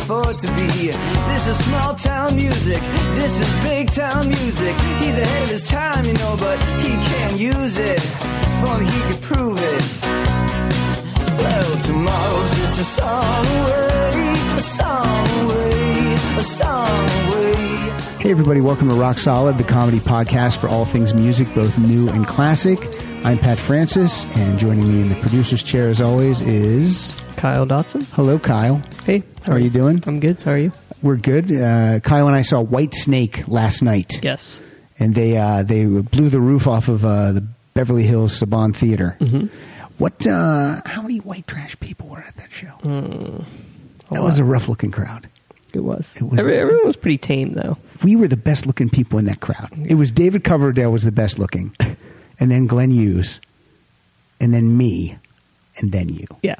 afford to be. This is small town music, this is big town music. He's ahead of his time, you know, but he can't use it. If only he could prove it. Well, tomorrow's just a song away, a song away, a song away. Hey everybody, welcome to Rock Solid, the comedy podcast for all things music, both new and classic. I'm Pat Francis, and joining me in the producer's chair as always is... Kyle Dotson. Hello, Kyle. Hey. How are you doing? I'm good. How are you? We're good. Kyle and I saw Whitesnake last night. Yes. And they blew the roof off of the Beverly Hills Saban Theater. Mm-hmm. How many white trash people were at that show? That was a rough-looking crowd. It was. Everyone was pretty tame, though. We were the best-looking people in that crowd. It was David Coverdale was the best-looking, and then Glenn Hughes, and then me, and then you. Yeah.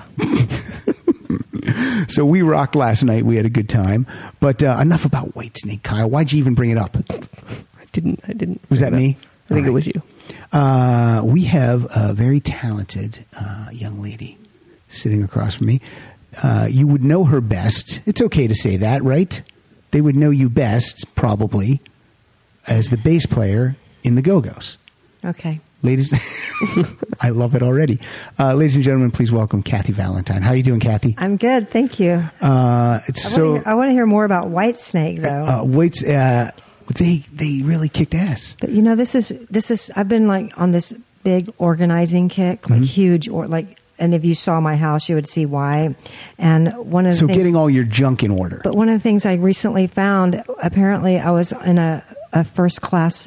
So we rocked last night. We had a good time. But enough about Whitesnake, Kyle. Why'd you even bring it up? I didn't. Was that me? I think it was you. We have a very talented young lady sitting across from me. You would know her best. It's okay to say that, right? They would know you best, probably, as the bass player in the Go-Go's. Okay. Ladies, I love it already. Ladies and gentlemen, please welcome Kathy Valentine. How are you doing, Kathy? I'm good, thank you. I want to hear more about Whitesnake, though. They really kicked ass. But you know, this is. I've been like on this big organizing kick, like huge, or like. And if you saw my house, you would see why. And one of the things, getting all your junk in order. But one of the things I recently found, apparently, I was in a first class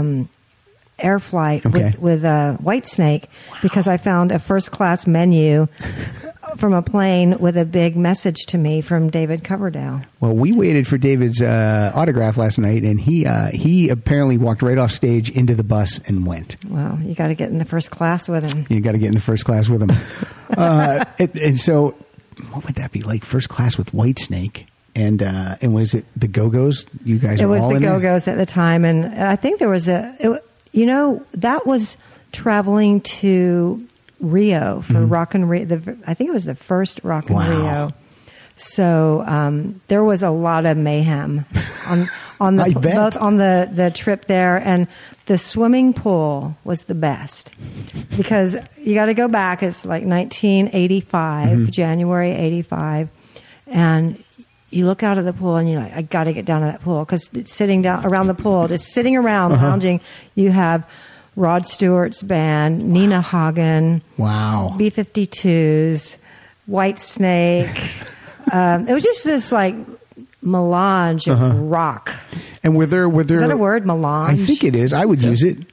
air flight with Whitesnake because I found a first class menu from a plane with a big message to me from David Coverdale. Well, we waited for David's autograph last night, and he apparently walked right off stage into the bus and went. Well, you got to get in the first class with him. You got to get in the first class with him. And so, what would that be like? First class with Whitesnake, and was it the Go-Go's? You guys were all in there? It was the Go-Go's at the time, and I think there was that was traveling to Rio for Rock and Rio. I think it was the first Rock and Rio. So there was a lot of mayhem on the trip there, and the swimming pool was the best because you got to go back. It's like 1985, January 85, and you look out of the pool and you're like, I got to get down to that pool because sitting down around the pool, just sitting around lounging, you have Rod Stewart's band, Nina Hagen, B-52s, Whitesnake. It was just this like melange of rock. And were there? Is that a word, melange? I think it is. I would use it.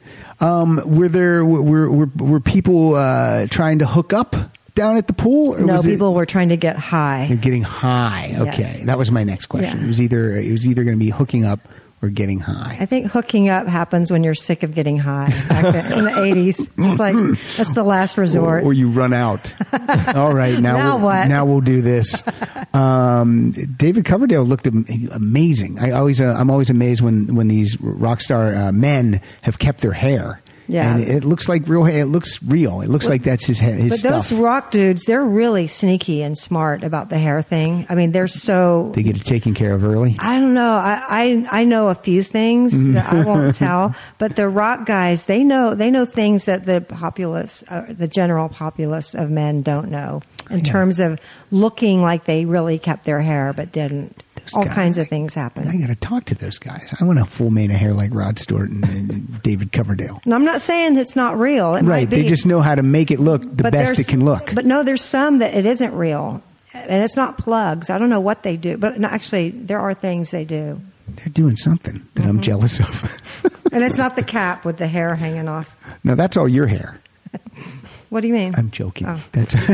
Were people trying to hook up down at the pool? Or no, people were trying to get high. You're getting high. Okay, yes. That was my next question. Yeah. It was either going to be hooking up or getting high. I think hooking up happens when you're sick of getting high. Back then, in the 80s, it's like that's the last resort. Or you run out. All right, now we'll do this. David Coverdale looked amazing. I'm always amazed when these rock star men have kept their hair. Yeah, and it looks like real. It looks real. It looks like that's his stuff. But those rock dudes, they're really sneaky and smart about the hair thing. I mean, they get it taken care of early. I don't know. I know a few things that I won't tell. But the rock guys, they know things that the populace, the general populace of men don't know in terms of looking like they really kept their hair but didn't. All kinds of things happen. I got to talk to those guys. I want a full mane of hair like Rod Stewart and David Coverdale. And I'm not saying it's not real. It might be. They just know how to make it look the best it can look. But no, there's some that it isn't real. And it's not plugs. I don't know what they do. But no, actually, there are things they do. They're doing something that I'm jealous of. And it's not the cap with the hair hanging off. No, that's all your hair. What do you mean? I'm joking. Oh.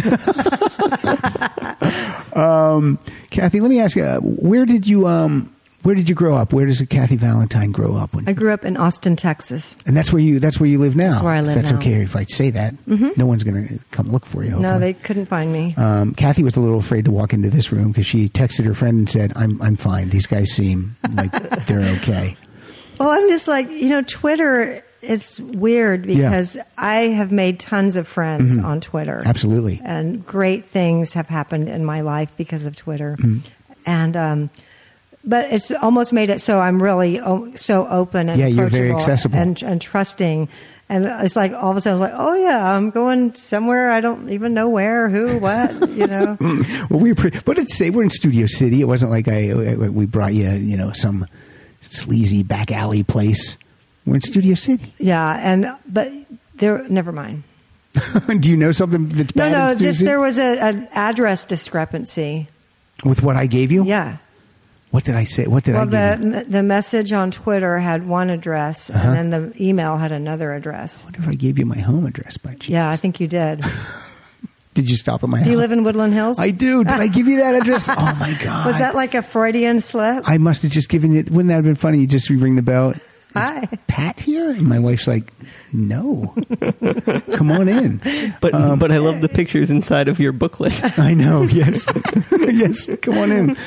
Kathy, let me ask you: where did you grow up? Where does Kathy Valentine grow up? I grew up in Austin, Texas, and that's where you live now. That's where I live now. That's okay if I say that. No one's going to come look for you. Hopefully. No, they couldn't find me. Kathy was a little afraid to walk into this room because she texted her friend and said, "I'm fine. These guys seem like they're okay." Well, I'm just like Twitter. It's weird because I have made tons of friends on Twitter. Absolutely. And great things have happened in my life because of Twitter. And but it's almost made it so I'm really so open and you're very accessible and trusting. And it's like all of a sudden I was like, oh yeah, I'm going somewhere I don't even know where, who, what, you know. Well, but we're in Studio City. It wasn't like we brought you, some sleazy back alley place. We're in Studio City. Yeah, but never mind. Do you know something that's bad? No, just there was an address discrepancy with what I gave you. Yeah. What did I say? What did I give you? The message on Twitter had one address, and then the email had another address. I wonder if I gave you my home address by chance. Yeah, I think you did. Did you stop at my house? Do you live in Woodland Hills? I do. Did I give you that address? Oh, my God. Was that like a Freudian slip? I must have just given you... Wouldn't that have been funny? You ring the bell. Hi. Pat here? And my wife's like, no. Come on in. But I love the pictures inside of your booklet. I know, yes. Yes, come on in.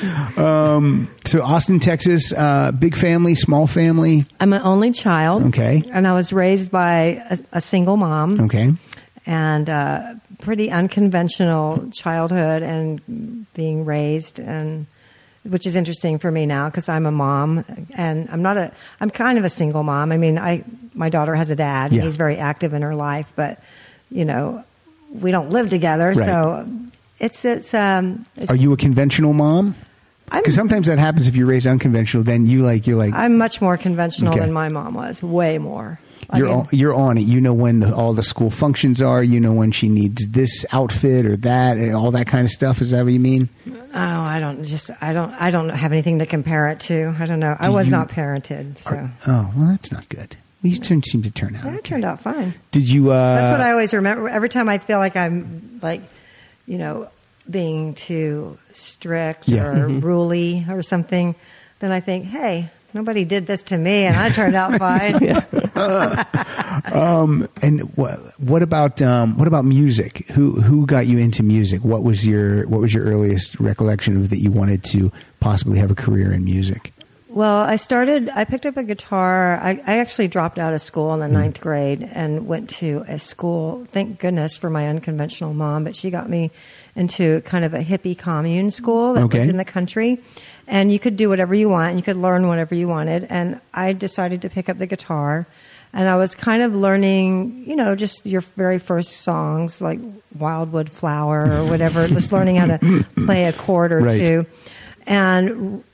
So Austin, Texas, big family, small family? I'm an only child. Okay. And I was raised by a single mom. Okay. And pretty unconventional childhood and being raised, and which is interesting for me now because I'm a mom and I'm kind of a single mom. I mean, my daughter has a dad. Yeah. He's very active in her life, but we don't live together. Right. So it's. Are you a conventional mom? Because sometimes that happens if you're raised unconventional. Then you're like. I'm much more conventional Okay. than my mom was. Way more. You're on it. You know when all the school functions are. You know when she needs this outfit or that, and all that kind of stuff. Is that what you mean? Oh, I don't have anything to compare it to. I don't know. I was not parented, so. Well, that's not good. You seem to turn out. Yeah, it okay. turned out fine. Did you? That's what I always remember. Every time I feel like I'm being too strict or ruly or something, then I think, hey, nobody did this to me, and I turned out fine. And what about music? Who got you into music? What was your earliest recollection of that you wanted to possibly have a career in music? Well, I picked up a guitar. I actually dropped out of school in the ninth grade and went to a school, thank goodness for my unconventional mom, but she got me into kind of a hippie commune school that was in the country. And you could do whatever you want. You could learn whatever you wanted. And I decided to pick up the guitar. And I was kind of learning, just your very first songs, like Wildwood Flower or whatever, just learning how to play a chord or two. And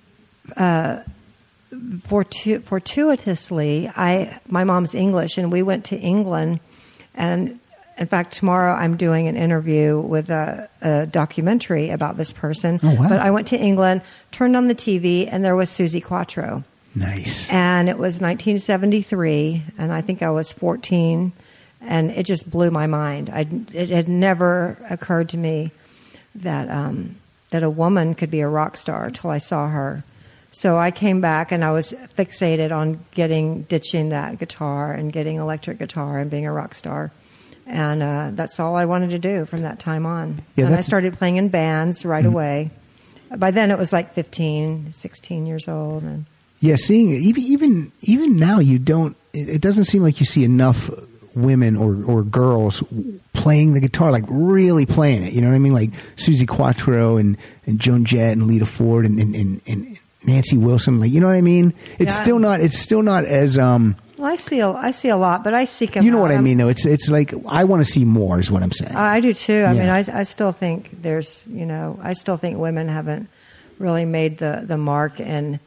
fortuitously, my mom's English, and we went to England. And in fact, tomorrow I'm doing an interview with a documentary about this person. Oh, wow. But I went to England, turned on the TV, and there was Suzi Quatro. Nice. And it was 1973, and I think I was 14, and it just blew my mind. It had never occurred to me that a woman could be a rock star until I saw her. So I came back, and I was fixated on ditching that guitar and getting electric guitar and being a rock star. And that's all I wanted to do from that time on. Yeah, and I started playing in bands right away. By then it was like 15, 16 years old. And yeah, seeing even now, you don't. It doesn't seem like you see enough women or girls playing the guitar, like really playing it. You know what I mean? Like Suzi Quatro and Joan Jett and Lita Ford and Nancy Wilson. Like, you know what I mean? It's still not as. Well, I see a lot, but I seek them. You know out. what I mean, though. It's like I want to see more. Is what I'm saying. I do too. I mean, I still think I still think women haven't really made the mark, and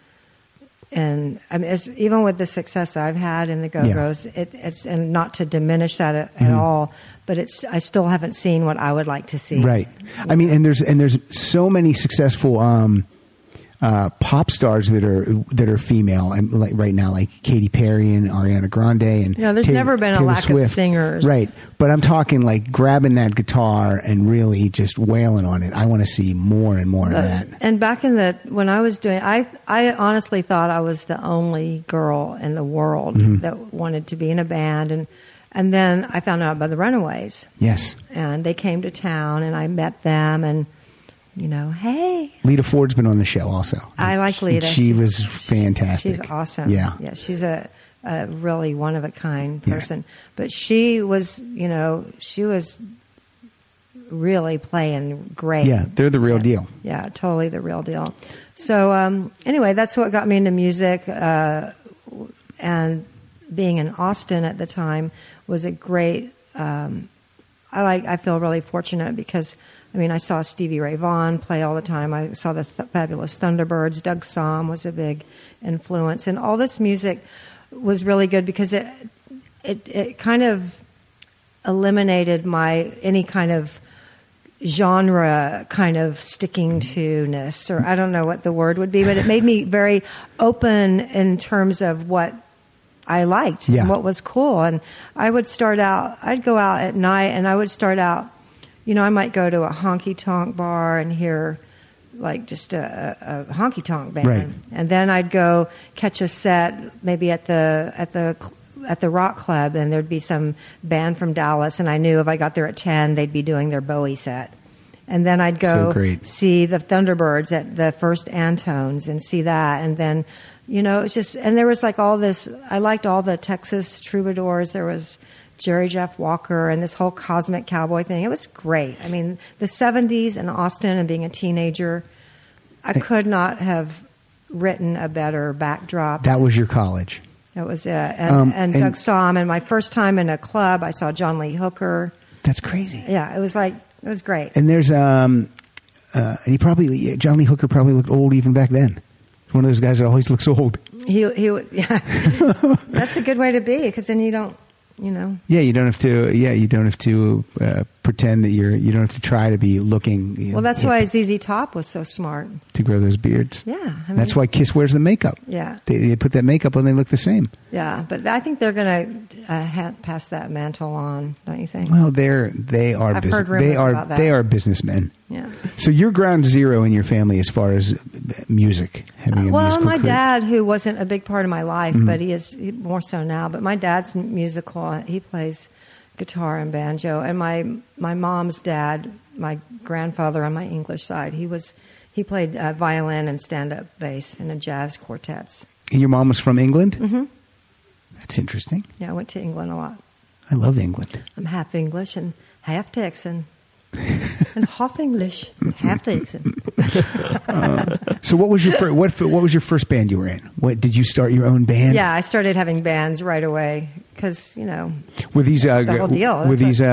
I mean, even with the success I've had in the Go-Go's, it's and not to diminish that at all, but I still haven't seen what I would like to see. Right. I mean, and there's so many successful pop stars that are female, and like right now, like Katy Perry and Ariana Grande, and there's never been a lack of singers, right? But I'm talking like grabbing that guitar and really just wailing on it. I want to see more and more of that. And back when I was doing, I honestly thought I was the only girl in the world that wanted to be in a band, and then I found out about the Runaways. Yes, and they came to town, and I met them, and. Hey. Lita Ford's been on the show also. I like Lita. She was fantastic. She's awesome. Yeah. She's a really one of a kind person. Yeah. But she was really playing great. Yeah, they're the real deal. Yeah, totally the real deal. So anyway, that's what got me into music. And being in Austin at the time was a great. I feel really fortunate because I saw Stevie Ray Vaughan play all the time. I saw the Fabulous Thunderbirds. Doug Sahm was a big influence, and all this music was really good because it kind of eliminated any kind of genre kind of sticking to-ness, or I don't know what the word would be, but it made me very open in terms of what I liked and what was cool. And I'd go out at night and I would start out, I might go to a honky-tonk bar and hear like just a honky-tonk band. Right. And then I'd go catch a set maybe at the Rock Club, and there'd be some band from Dallas, and I knew if I got there at 10, they'd be doing their Bowie set. And then I'd go see the Thunderbirds at the First Antones and see that. And then, it's just, and there was like all this, I liked all the Texas troubadours. There was Jerry Jeff Walker and this whole Cosmic Cowboy thing. It was great. The 70s in Austin and being a teenager, I could not have written a better backdrop. That was your college. That was it. And Doug Sahm. And my first time in a club, I saw John Lee Hooker. That's crazy. Yeah, it was great. And there's and John Lee Hooker probably looked old even back then. One of those guys that always looks old. Yeah. That's a good way to be, because then you don't. Yeah, you don't have to pretend that you don't have to try to be looking. Well, that's why ZZ Top was so smart to grow those beards. Yeah, that's why Kiss wears the makeup. Yeah, they put that makeup on, they look the same. Yeah, but I think they're going to pass that mantle on, don't you think? Well, they are businessmen. Yeah. So you're ground zero in your family as far as music. My dad, who wasn't a big part of my life, but he is more so now. But my dad's musical. He plays guitar and banjo. And my mom's dad, my grandfather on my English side, he played violin and stand-up bass in a jazz quartets. And your mom was from England? Mm-hmm. That's interesting. Yeah, I went to England a lot. I love England. I'm half English and half Texan. And half English, half Texan. So, what was your first band you were in? What did you start your own band? Yeah, I started having bands right away because were these the whole deal. Were these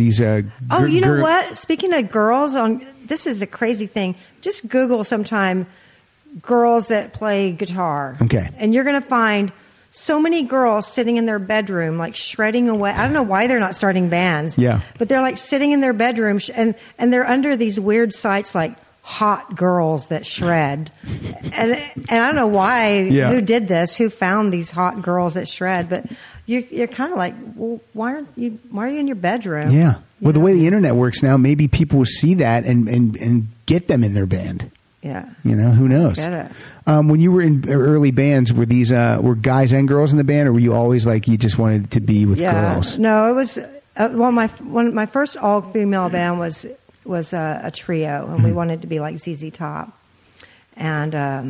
what? Speaking of girls, this is the crazy thing. Just Google sometime girls that play guitar. Okay, and you're going to find so many girls sitting in their bedroom, like shredding away. I don't know why they're not starting bands. Yeah. But they're like sitting in their bedroom and they're under these weird sites like Hot Girls That Shred. And I don't know why, who did this, who found these hot girls that shred. But you're kind of like, well, why are you in your bedroom? Yeah. Well, the way the internet works now, maybe people will see that and get them in their band. Yeah. Who knows? Get it. When you were in early bands, were these were guys and girls in the band, or were you always like you just wanted to be with girls? No, it was my first all female band was a trio, and we wanted to be like ZZ Top, and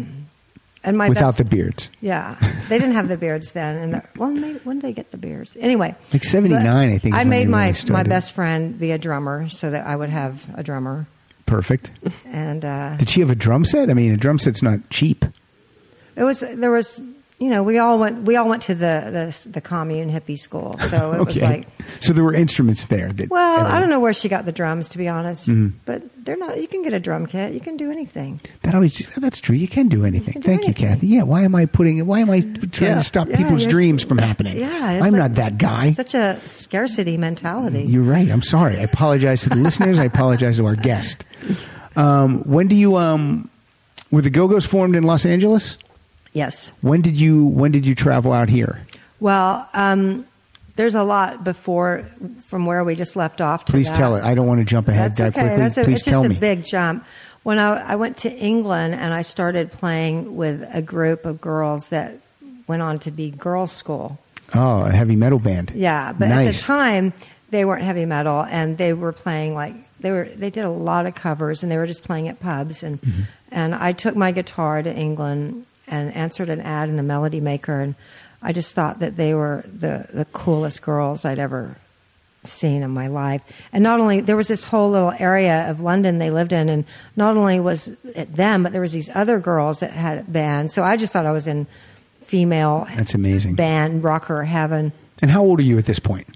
my without the beards. Yeah, they didn't have the beards then, and maybe when did they get the beards? Anyway, like 79, I think. I made my best friend be a drummer so that I would have a drummer. Perfect. And did she have a drum set? A drum set's not cheap. There was we all went to the commune hippie school, so it was like. So there were instruments there. I don't know where she got the drums, to be honest. Mm-hmm. But they're not. You can get a drum kit. You can do anything. That's true. You can do anything. Thank you, Kathy. Yeah. Why am I trying to stop people's dreams from happening? Yeah. I'm not that guy. Such a scarcity mentality. You're right. I'm sorry. I apologize to the listeners. I apologize to our guest. When do you were the Go-Go's formed in Los Angeles? Yes. When did you travel out here? Well, there's a lot before from where we just left off. Please tell it. I don't want to jump ahead that quickly. Please tell me. It's just a big jump. When I went to England and I started playing with a group of girls that went on to be girls' school. Oh, a heavy metal band. Yeah, but at the time they weren't heavy metal, and they were playing they did a lot of covers, and they were just playing at pubs, and I took my guitar to England and answered an ad in the Melody Maker, and I just thought that they were the coolest girls I'd ever scene in my life. And not only, there was this whole little area of London they lived in, and not only was it them, but there was these other girls that had bands. So I just thought I was in female That's amazing. band, rocker heaven. And how old are you at this point?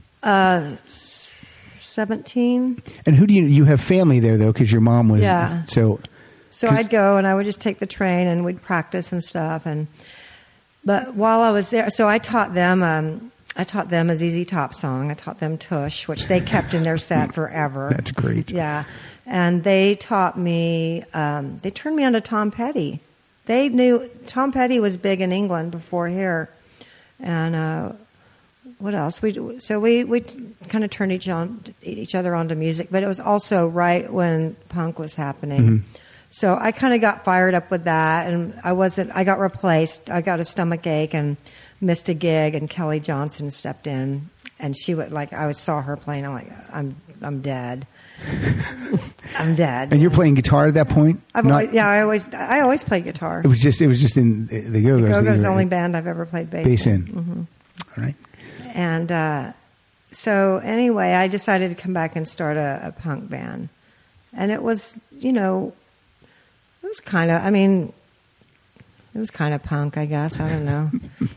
17. And who do you have family there, though, because your mom was... Yeah. So I'd go and I would just take the train and we'd practice and stuff. But while I was there, so I taught them a ZZ Top song. I taught them Tush, which they kept in their set forever. That's great. Yeah. And they taught me, they turned me on to Tom Petty. They knew Tom Petty was big in England before here. And what else? We kind of turned each other onto music, but it was also right when punk was happening. Mm-hmm. So I kind of got fired up with that, and I got replaced. I got a stomach ache and missed a gig, and Kelly Johnson stepped in, and she would I saw her playing. I'm like, I'm dead. I'm dead. And you're playing guitar at that point? I always play guitar. It was just in the Go-Go's. The Go-Go's the only band I've ever played bass in. Mm-hmm. All right. And so anyway, I decided to come back and start a punk band, and it was it was kind of punk, I guess. I don't know.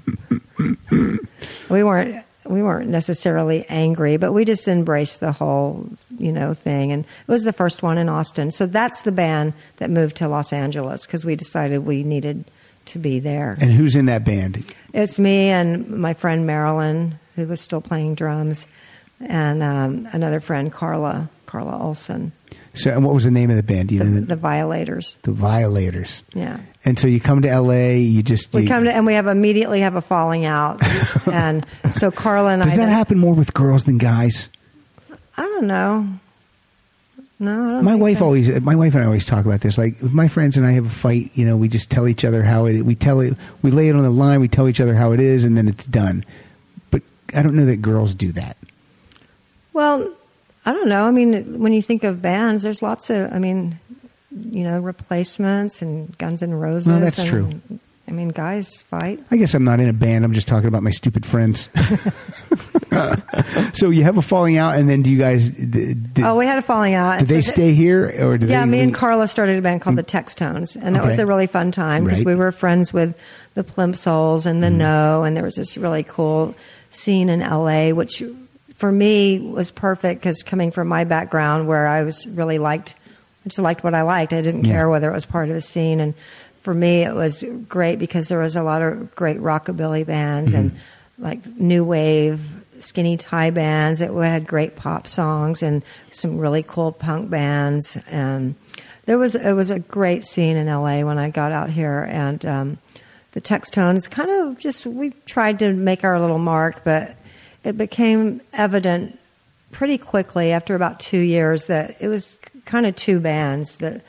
We weren't necessarily angry, but we just embraced the whole, thing. And it was the first one in Austin. So that's the band that moved to Los Angeles because we decided we needed to be there. And who's in that band? It's me and my friend Marilyn, who was still playing drums, and another friend, Carla Olson. So, and what was the name of the band? The Violators. The Violators. Yeah. And so you come to L.A. And we immediately have a falling out, and so Carla and Does that happen more with girls than guys? I don't know. No, I don't. My wife and I always talk about this. Like, if my friends and I have a fight, we just tell each other how we lay it on the line, we tell each other how it is, and then it's done. But I don't know that girls do that. Well, I don't know. I mean, when you think of bands, there's lots of, Replacements and Guns N' Roses. No, that's true. I mean, guys fight. I guess I'm not in a band. I'm just talking about my stupid friends. So you have a falling out, and then do you guys... we had a falling out. Did they stay here? Or did me and Carla started a band called the Textones, and it was a really fun time because we were friends with the Plimsolls and the No, and there was this really cool scene in L.A., which for me was perfect because coming from my background where I was really I just liked what I liked. I didn't care whether it was part of a scene, and for me it was great because there was a lot of great rockabilly bands and like new wave skinny tie bands. It had great pop songs and some really cool punk bands, and it was a great scene in LA when I got out here. And the Textones kind of we tried to make our little mark, but it became evident pretty quickly after about 2 years that it was kind of two bands. That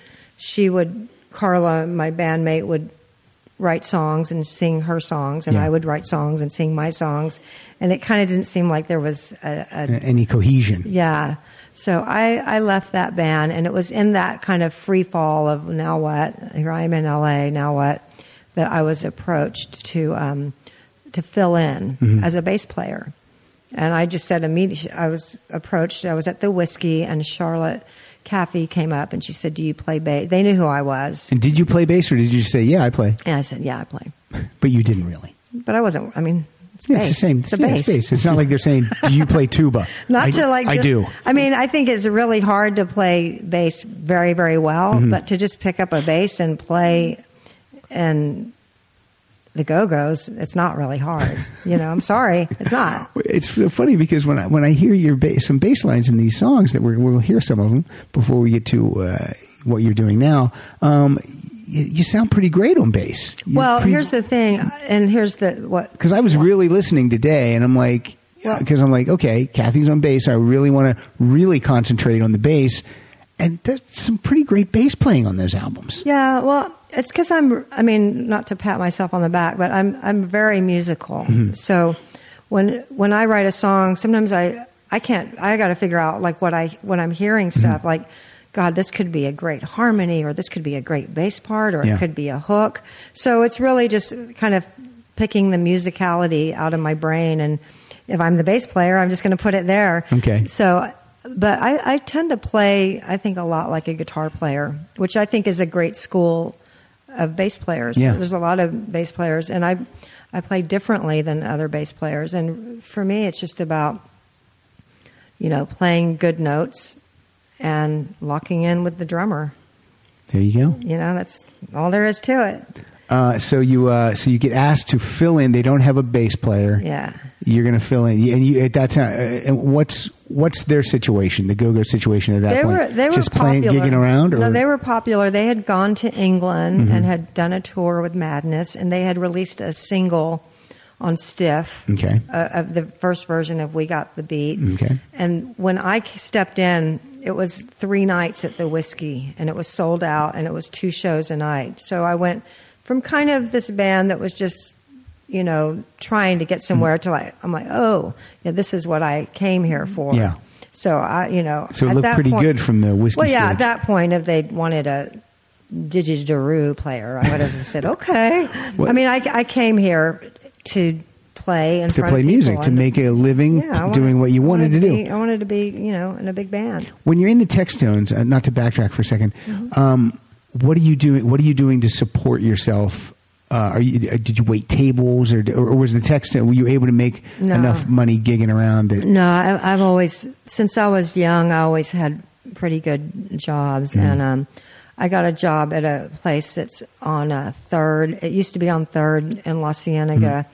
Carla, my bandmate, would write songs and sing her songs, and I would write songs and sing my songs, and it kind of didn't seem like there was any cohesion. Yeah. So I left that band, and it was in that kind of free fall of now what? Here I am in LA, now what? That I was approached to fill in as a bass player. And I just said immediately, I was approached, I was at the Whiskey, and Charlotte Caffey came up and she said, "Do you play bass?" They knew who I was. And did you play bass, or did you just say, "Yeah, I play"? And I said, "Yeah, I play." But you didn't really. But I wasn't. I mean, it's bass. It's the same. It's a bass. It's bass. It's not like they're saying, "Do you play tuba?" I do. I mean, I think it's really hard to play bass very, very well, but to just pick up a bass and play and the Go-Go's, it's not really hard. I'm sorry, it's not. It's funny because when I hear some bass lines in these songs, that we'll hear some of them before we get to what you're doing now. You sound pretty great on bass. Here's the thing, and here's what. Because I was really listening today, and I'm like, okay, Kathy's on bass. I really want to really concentrate on the bass. And there's some pretty great bass playing on those albums. Yeah, well, it's because not to pat myself on the back, but I'm very musical. So when I write a song, sometimes I got to figure out like when I'm hearing stuff like, God, this could be a great harmony, or this could be a great bass part, or it could be a hook. So it's really just kind of picking the musicality out of my brain, and if I'm the bass player, I'm just going to put it there. Okay. So, but I tend to play, I think, a lot like a guitar player, which I think is a great school of bass players. Yeah. There's a lot of bass players, and I play differently than other bass players. And for me, it's just about, playing good notes and locking in with the drummer. There you go. That's all there is to it. So you get asked to fill in. They don't have a bass player. Yeah. You're going to fill in, and you at that time. And what's their situation? The Go-Go situation at that point? They were just popular. playing, gigging around. Or? No, they were popular. They had gone to England and had done a tour with Madness, and they had released a single on Stiff. Okay. Of the first version of "We Got the Beat." Okay. And when I stepped in, it was 3 nights at the Whiskey, and it was sold out, and it was 2 shows a night. So I went from kind of this band that was just, trying to get somewhere to I'm like, oh, yeah, this is what I came here for. Yeah. So So it looked pretty good from the Whiskey Well, yeah, stage. at that point, if they'd wanted a didgeridoo player, I would have said, okay. What? I mean, I came here to play in front of people, music, to make a living doing what you wanted to do. I wanted to be, in a big band. When you're in the Textones, not to backtrack for a second, what are you doing? What are you doing to support yourself? Did you wait tables, or was the Textone? Were you able to make enough money gigging around? No, I've always, since I was young, I always had pretty good jobs, and I got a job at a place that's on 3rd. It used to be on 3rd in La Cienega,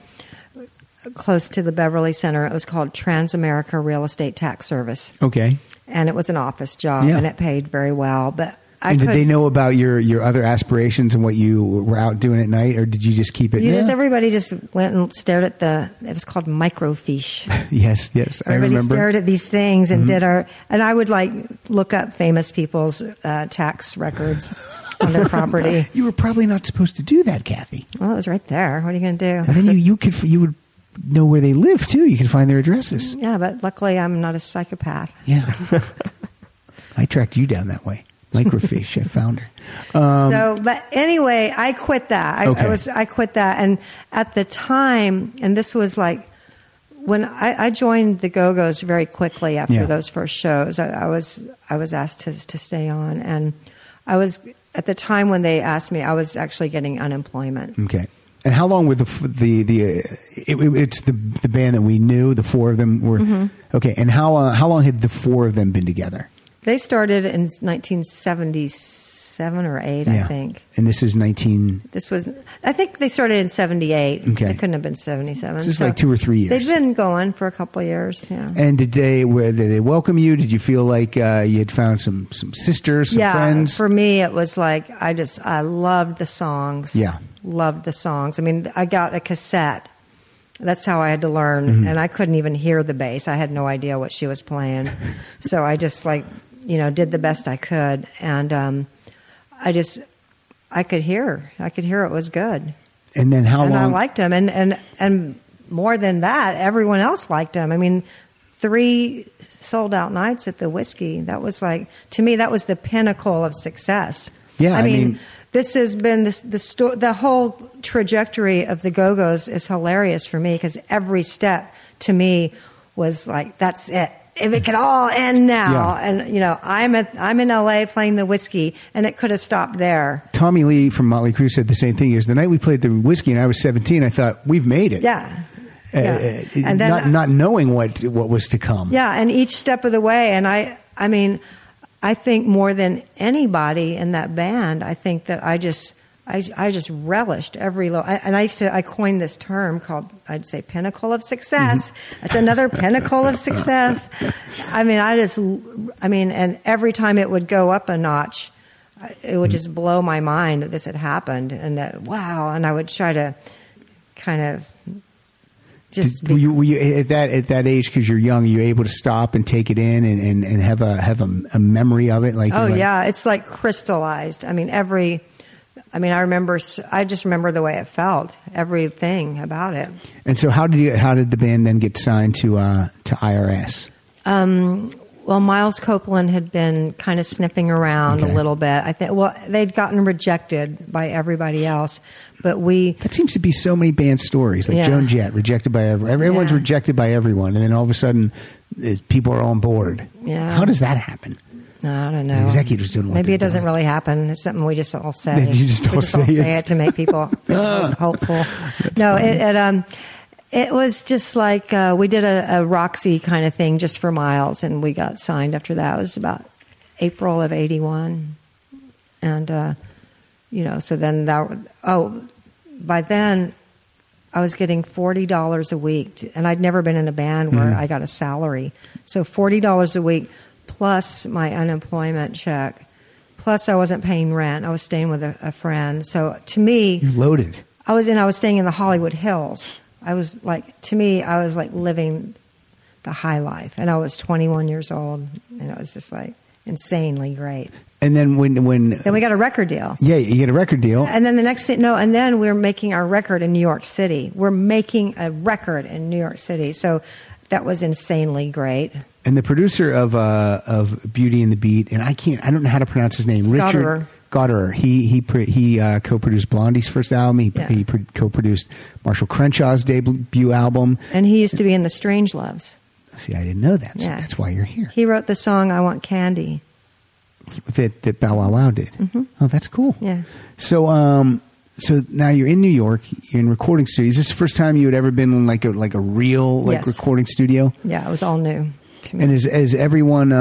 close to the Beverly Center. It was called Transamerica Real Estate Tax Service. Okay. And it was an office job, and it paid very well. But did they know about your other aspirations and what you were out doing at night, or did you just keep it? Everybody just went and stared at it was called microfiche. Yes, I remember. Everybody stared at these things and and I would look up famous people's tax records on their property. You were probably not supposed to do that, Kathy. Well, it was right there. What are you going to do? And then you would know where they live too. You could find their addresses. Yeah, but luckily I'm not a psychopath. Yeah. I tracked you down that way. Microfiche, I found her. But anyway, I quit that. I quit that, and at the time, and this was when I joined the Go-Go's very quickly after those first shows. I was asked to stay on, and I was at the time when they asked me, I was actually getting unemployment. Okay. And how long were it's the band that we knew, the 4 of them were okay. And how long had the 4 of them been together? They started in 1977 or 8, I think. And this is I think they started in 78. Okay. It couldn't have been 77. This is 2 or 3 years. They've been going for a couple of years, yeah. And did they welcome you? Did you feel like you had found some sisters, some friends? For me, it was I loved the songs. Yeah. Loved the songs. I mean, I got a cassette. That's how I had to learn, and I couldn't even hear the bass. I had no idea what she was playing. So I just did the best I could, and I could hear it was good. And then how long? And I liked him, and more than that, everyone else liked him. I mean, 3 sold out nights at the Whiskey. That was to me, that was the pinnacle of success. Yeah, I mean this has been the whole trajectory of the Go-Go's is hilarious for me, because every step to me was that's it. If it could all end now, and I'm in LA playing the Whiskey, and it could have stopped there. Tommy Lee from Motley Crue said the same thing. Is the night we played the Whiskey and I was 17, I thought, we've made it. Yeah. And then, not knowing what was to come. Yeah, and each step of the way, and I mean, I think more than anybody in that band, I think that I just relished every little. And I coined this term called, I'd say, pinnacle of success. That's another pinnacle of success. I mean, and every time it would go up a notch, it would just blow my mind that this had happened, and that wow. And I would try to kind of. Were you at that age, because you're young, are you able to stop and take it in and have a memory of it? Yeah, it's crystallized. I mean, I just remember the way it felt, everything about it. And so how did the band then get signed to IRS? Well, Well, Miles Copeland had been kind of sniffing around a little bit. I think. Well, they'd gotten rejected by everybody else, but that seems to be so many band stories. Like Joan Jett, rejected by everyone's rejected by everyone, and then all of a sudden, people are on board. Yeah. How does that happen? No, I don't know. The executives don't. Maybe it doesn't really happen. It's something we just all say. You just all say it to make people feel hopeful. No, it was just like we did a Roxy kind of thing just for Miles, and we got signed after that. It was about April of '81, and so then by then I was getting $40 a week, and I'd never been in a band where I got a salary, so $40 a week plus my unemployment check, plus I wasn't paying rent. I was staying with a friend, so to me, you're loaded. I was staying in the Hollywood Hills. I was like living the high life, and I was 21 years old, and it was just like insanely great. And then when we got a record deal. Yeah, you get a record deal. And then and then we're making our record in New York City. We're making a record in New York City, so that was insanely great. And the producer of Beauty and the Beat, and I don't know how to pronounce his name, Richard Gotterer. He co-produced Blondie's first album. He co-produced Marshall Crenshaw's debut album. And he used to be in the Strangeloves. See, I didn't know that. So that's why you're here. He wrote the song "I Want Candy" that Bow Wow Wow did. Mm-hmm. Oh, that's cool. Yeah. So now you're in New York. You're in recording studios. Is this the first time you had ever been in like a real recording studio? Yeah, it was all new to me. And is everyone?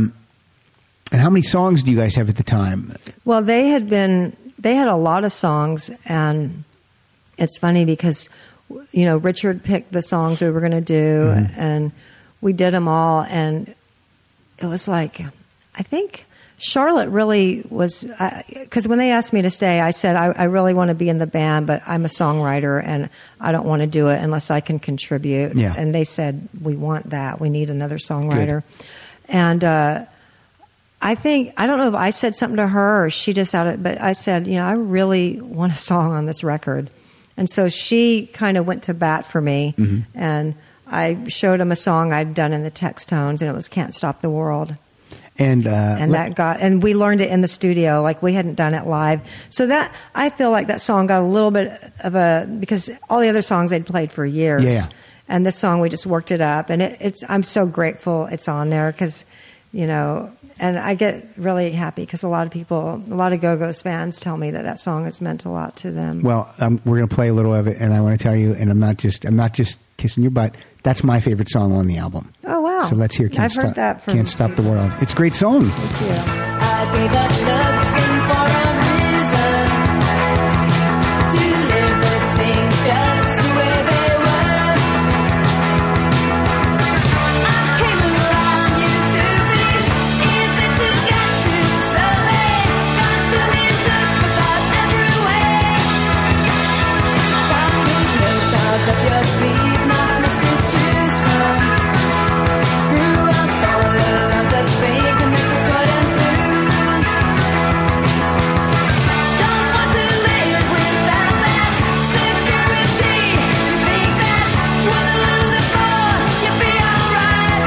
And how many songs do you guys have at the time? Well, they had a lot of songs, and it's funny because, Richard picked the songs we were going to do, and we did them all, and it was like, I think Charlotte really was, because when they asked me to stay, I said, I really want to be in the band, but I'm a songwriter, and I don't want to do it unless I can contribute. Yeah. And they said, we want that. We need another songwriter. Good. And I don't know if I said something to her or she just but I said, I really want a song on this record. And so she kind of went to bat for me, and I showed him a song I'd done in the Textones, and it was Can't Stop the World. And we learned it in the studio, like we hadn't done it live. So that, I feel like that song got a little bit of because all the other songs they'd played for years. Yeah. And this song, we just worked it up, and I'm so grateful it's on there because, and I get really happy because a lot of Go-Go's fans tell me that song has meant a lot to them. Well, we're going to play a little of it, and I want to tell you, and I'm not just kissing your butt. That's my favorite song on the album. Oh wow! So let's hear Can't Stop the World. It's a great song. Thank you. I gave up looking for a reason to live with things just the way they were. I came around, used to be easy to get to, so they got to me just about every way. Got me no cards up your sleeve, not much to choose from. Grew up all alone, just thinking that you couldn't lose. Don't want to live without that security. You think that with a little bit more, you'll be alright.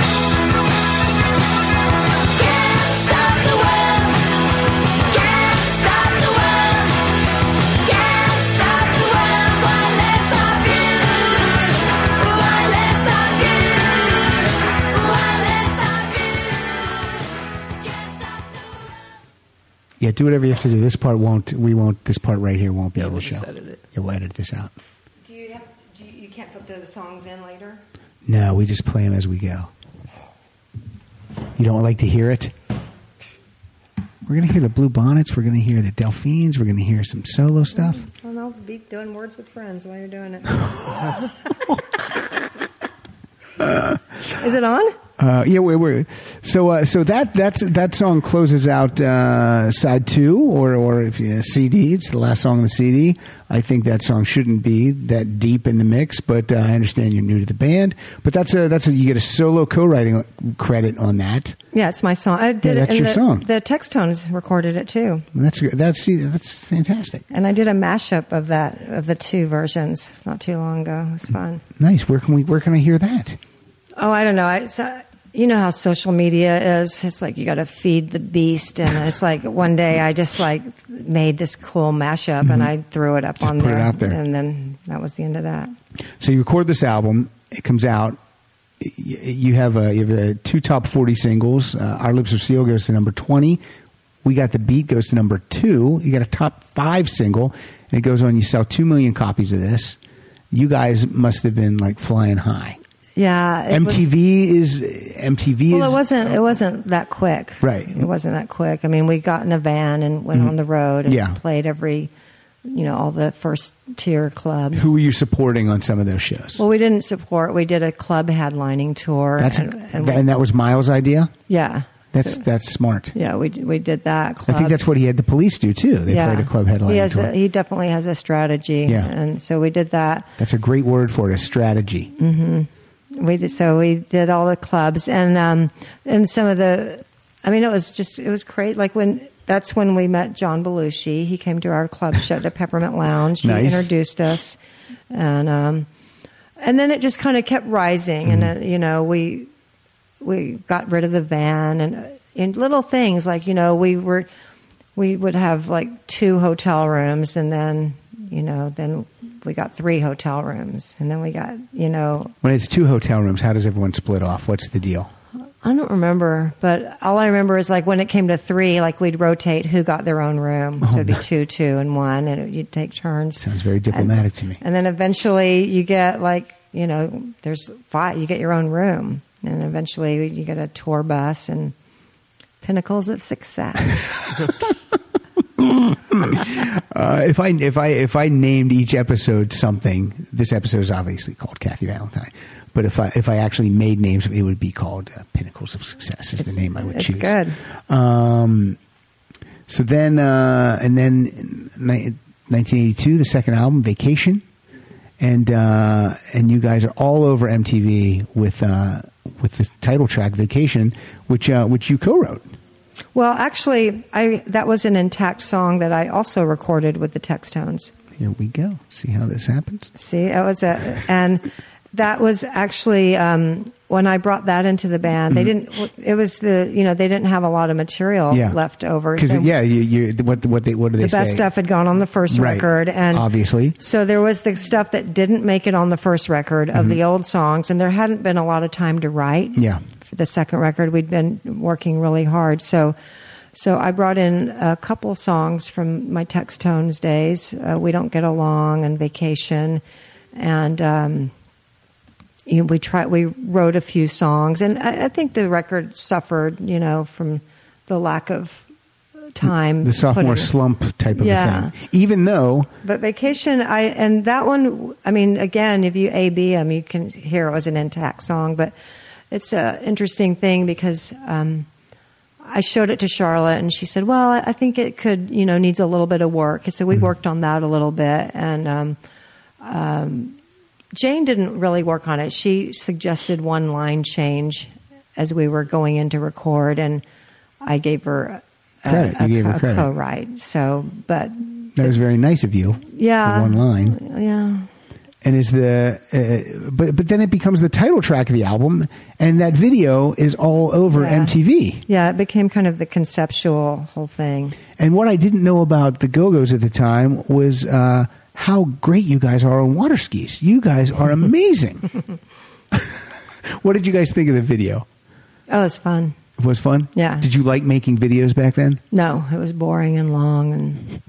Can't stop the world. Can't stop the world. Can't stop the world. One less of you. One less of you. One less of you. Can't stop the world. Yeah, do whatever you have to do. This part this part right here won't be able to show. Just edit it. Yeah, we'll edit this out. You can't put the songs in later? No, we just play them as we go. You don't like to hear it? We're going to hear the Blue Bonnets. We're going to hear the Delphines. We're going to hear some solo stuff. Well, I'll be doing Words with Friends while you're doing it. Is it on? Yeah, we're so that song closes out side 2, or if you CD, it's the last song on the CD. I think that song shouldn't be that deep in the mix, but I understand you're new to the band. But you get a solo co-writing credit on that. Yeah, it's my song. I did that's it. Your song. The Textones recorded it too. That's fantastic. And I did a mashup of the two versions not too long ago. It was fun. Nice. Where can I hear that? Oh, I don't know. you know how social media is. It's like you got to feed the beast, and it's like one day I just like made this cool mashup and I threw it up on put there, it out there. and then that was the end of that. So you record this album. It comes out. You have two top 40 singles. Our Lips Are Sealed goes to number 20. We Got the Beat goes to number 2. You got a top 5 single, and it goes on. You sell 2 million copies of this. You guys must have been like flying high. Yeah, MTV is. Well, it wasn't that quick. Right. It wasn't that quick. I mean, we got in a van and went on the road and played every, all the first tier clubs. Who were you supporting on some of those shows? Well, we didn't support. We did a club headlining tour. And that was Miles' idea? Yeah. That's smart. Yeah, we did that. Clubs. I think that's what he had the Police do too. They played a club headlining tour. He definitely has a strategy. Yeah. And so we did that. That's a great word for it, a strategy. Mm-hmm. We did all the clubs and some of the. I mean, it was great. Like that's when we met John Belushi. He came to our club show, the Peppermint Lounge. He introduced us, and then it just kind of kept rising. And then, we got rid of the van and little things like we would have like 2 hotel rooms, and then then we got 3 hotel rooms, and then we got When it's 2 hotel rooms, how does everyone split off? What's the deal? I don't remember, but all I remember is like when it came to 3, like we'd rotate who got their own room. So it'd be 2, 2, and 1, and you'd take turns. Sounds very diplomatic to me. And then eventually you get like, there's 5, you get your own room. And eventually you get a tour bus and Pinnacles of Success. If I named each episode something, this episode is obviously called Kathy Valentine. But if I actually made names, it would be called Pinnacles of Success is the name I would choose. It's good. So then, and then in 1982, the second album, Vacation, and you guys are all over MTV with the title track Vacation, which you co-wrote. Well, actually, that was an Intact song that I also recorded with the Textones. Here we go. See how this happens? See, and that was actually when I brought that into the band. They didn't. It was they didn't have a lot of material left over. Because what do they say? The best stuff had gone on the first record, and obviously, so there was the stuff that didn't make it on the first record of the old songs, and there hadn't been a lot of time to write. Yeah. For the second record, we'd been working really hard, so I brought in a couple of songs from my Textones days, We Don't Get Along and Vacation, and we wrote a few songs, and I think the record suffered, from the lack of time. The sophomore slump type of a thing. Even though... But Vacation, and that one, I mean, again, if you A-B them, you can hear it was an Intact song, but it's an interesting thing because... I showed it to Charlotte, and she said, "Well, I think it could, needs a little bit of work." So we worked on that a little bit, and Jane didn't really work on it. She suggested one line change as we were going in to record, and I gave her credit. You gave her credit. Co-write. So, but that was very nice of you. Yeah, for one line. Yeah. And is but then it becomes the title track of the album, and that video is all over MTV. Yeah, it became kind of the conceptual whole thing. And what I didn't know about the Go-Go's at the time was how great you guys are on water skis. You guys are amazing. What did you guys think of the video? Oh, it was fun. It was fun? Yeah. Did you like making videos back then? No, it was boring and long, and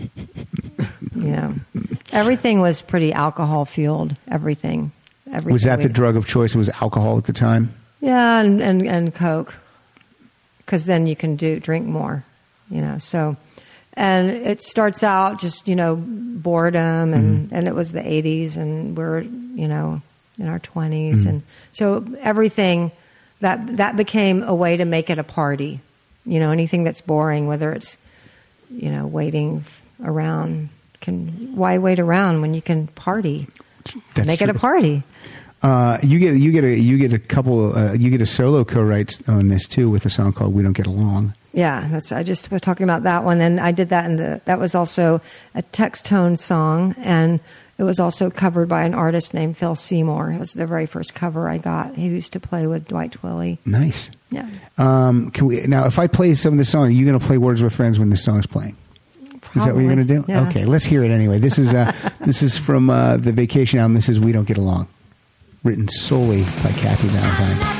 everything was pretty alcohol fueled. Everything. Was that the drug of choice? Was alcohol at the time? Yeah, and Coke, because then you can drink more. So, and it starts out just boredom, and it was the 80s, and we're in our 20s, and so everything. That became a way to make it a party. Anything that's boring, whether it's, waiting around, why wait around when you can party? Make it a party. You get a couple. You get a solo co-write on this too with a song called "We Don't Get Along." Yeah, I just was talking about that one, and I did that that was also a Textone song, and it was also covered by an artist named Phil Seymour. It was the very first cover I got. He used to play with Dwight Twilley. Nice. Yeah. Can we now? If I play some of this song, are you going to play Words with Friends when this song's playing? Probably. Is that what you're going to do? Yeah. Okay, let's hear it anyway. This is this is from the Vacation album. This is We Don't Get Along, written solely by Kathy Valentine.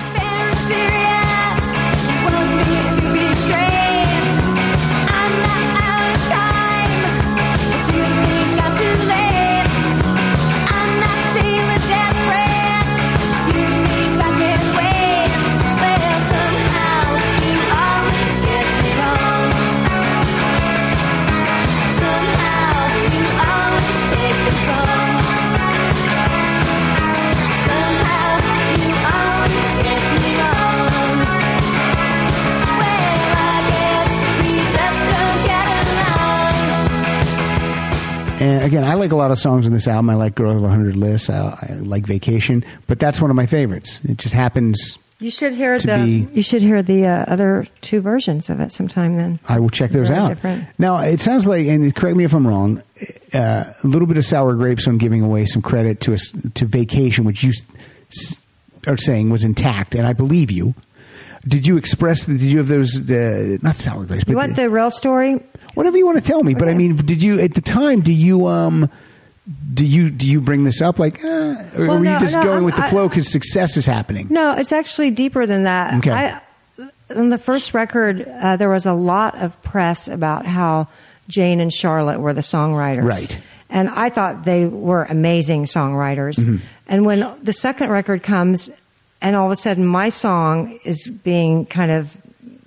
And again, I like a lot of songs on this album. I like Girl of 100 Lists. I like Vacation, but that's one of my favorites. It just happens. You should hear be, You should hear the other two versions of it sometime. Then I will check those Very out. different. Now it sounds like, and correct me if I'm wrong, a little bit of sour grapes on giving away some credit to Vacation, which you are saying was intact, and I believe you. Did you express? Did you have those? Not sour grapes, but you want the real story? Whatever you want to tell me. Okay. But I mean, did you at the time? Do you bring this up like, or were you just going with the flow because success is happening? No, it's actually deeper than that. Okay. On the first record, there was a lot of press about how Jane and Charlotte were the songwriters. Right. And I thought they were amazing songwriters. Mm-hmm. And when the second record comes, and all of a sudden my song is being kind of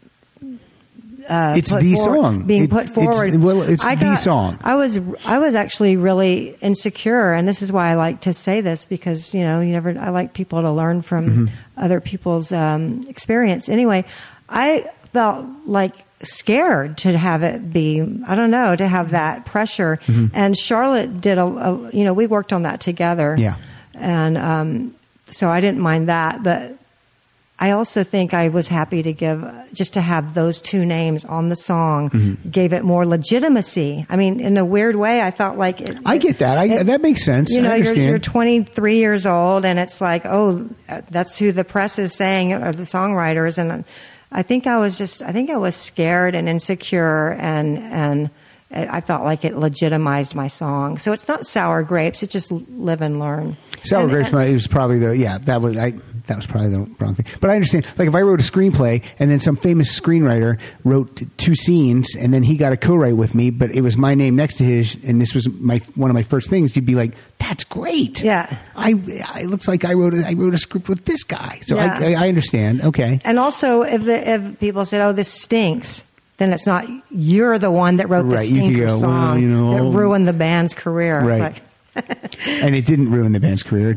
it's the song being put forward. It's the song. I was actually really insecure, and this is why I like to say this because I like people to learn from other people's experience. Anyway, I felt like scared to have it be, I don't know, to have that pressure. Mm-hmm. And Charlotte did we worked on that together. Yeah, and so I didn't mind that, but I also think I was happy to have those two names on the song, gave it more legitimacy. I mean, in a weird way, I felt like I get that. That makes sense. I understand. You're 23 years old, and it's like, oh, that's who the press is saying are the songwriters, and I think I was scared and insecure, and I felt like it legitimized my song. So it's not sour grapes; it's just live and learn. Sour grapes was probably that was probably the wrong thing. But I understand. Like if I wrote a screenplay and then some famous screenwriter wrote two scenes and then he got a co-write with me, but it was my name next to his, and this was one of my first things, you'd be like, "That's great." Yeah. It looks like I wrote a script with this guy. So yeah. I understand. Okay. And also, if people said, "Oh, this stinks," then it's not you're the one that wrote the stinker song that ruined the band's career. Right. It's and it didn't ruin the band's career.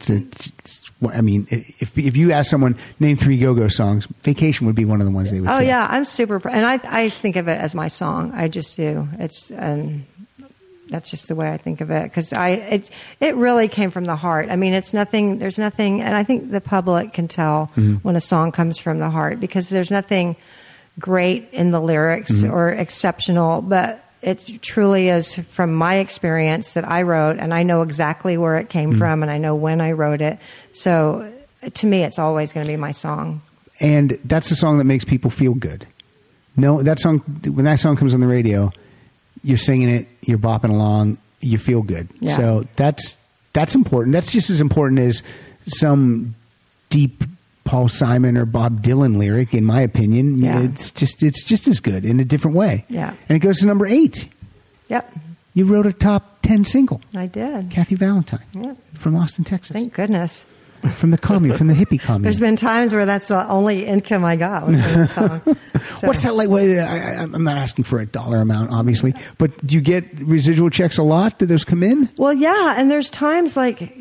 I mean, if you ask someone, name 3 Go-Go songs, Vacation would be one of the ones they would say. Oh, yeah. I'm super... And I think of it as my song. I just do. That's just the way I think of it. Because it really came from the heart. I mean, there's nothing... And I think the public can tell when a song comes from the heart. Because there's nothing great in the lyrics or exceptional. But it truly is from my experience that I wrote, and I know exactly where it came from, and I know when I wrote it. So to me, it's always going to be my song. And that's the song that makes people feel good. No, that song, when that song comes on the radio, you're singing it, you're bopping along, you feel good. Yeah. So that's important. That's just as important as some deep Paul Simon or Bob Dylan lyric, in my opinion. Yeah. It's just as good in a different way. Yeah. And it goes to number 8. Yep. You wrote a top 10 single. I did. Kathy Valentine. Yep. From Austin, Texas. Thank goodness. From the commune, from the hippie commune. There's been times where that's the only income I got was from that song. So. What's that like? I'm not asking for a dollar amount, obviously, but do you get residual checks a lot? Do those come in? Well, yeah. And there's times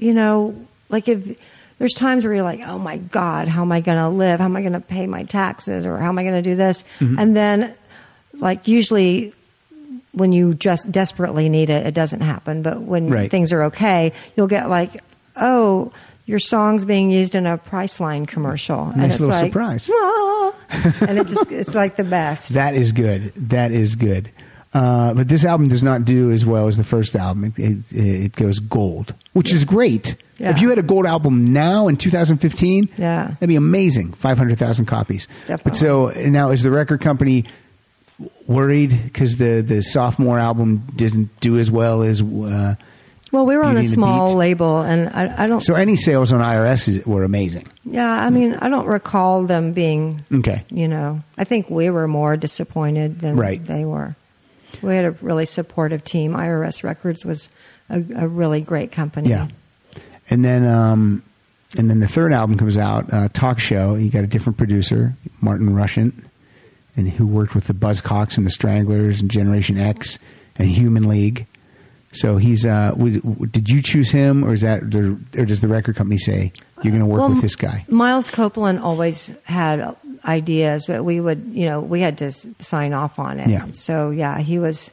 if there's times where you're like, oh my God, how am I going to live? How am I going to pay my taxes? Or how am I going to do this? Mm-hmm. And then usually when you just desperately need it, it doesn't happen. But when things are okay, you'll get like, oh, your song's being used in a Priceline commercial. Nice and it's little surprise. Ah! And it's like the best. That is good. But this album does not do as well as the first album. It goes gold, which is great. Yeah. If you had a gold album now in 2015, that'd be amazing. 500,000 copies. Definitely. But so now is the record company worried because the sophomore album didn't do as well as... well, we were on a Beauty and the small Beat? label, and I don't... So any sales on IRS were amazing. Yeah, I mean, I don't recall them being... Okay. I think we were more disappointed than Right. they were. We had a really supportive team. IRS Records was a really great company. Yeah. And then the third album comes out, Talk Show. You got a different producer, Martin Rushent, and who worked with the Buzzcocks and the Stranglers and Generation X and Human League. So he's did you choose him, or does the record company say you're going to work with this guy? Miles Copeland always had ideas, but we had to sign off on it. Yeah. So yeah, he was,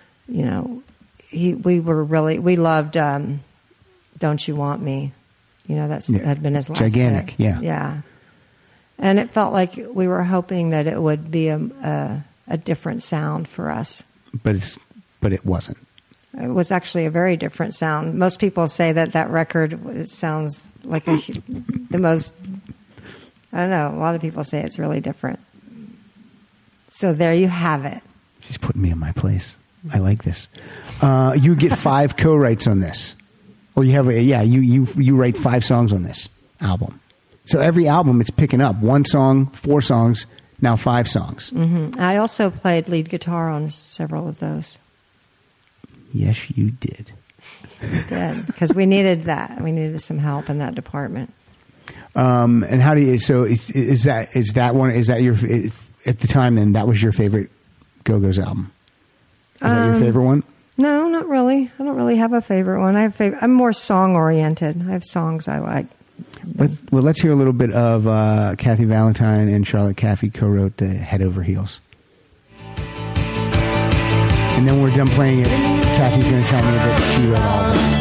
we loved Don't You Want Me? That had been his last Gigantic, hit. yeah. Yeah. And it felt like we were hoping that it would be a different sound for us. But it wasn't. It was actually a very different sound. Most people say that record sounds like the most... I don't know. A lot of people say it's really different. So there you have it. She's putting me in my place. I like this. You get 5 co-writes on this, or you have you write 5 songs on this album. So every album it's picking up 1 song, 4 songs, now 5 songs. Mm-hmm. I also played lead guitar on several of those. Yes, you did. Because we needed that. We needed some help in that department. And how do you? So is that your at the time? Then that was your favorite Go-Go's album? Is that your favorite one? No, not really. I don't really have a favorite one. I'm more song oriented. I have songs I like. Let's hear a little bit of Kathy Valentine and Charlotte Caffey co-wrote the Head Over Heels. And then when we're done playing it, Kathy's going to tell me that she wrote all of it.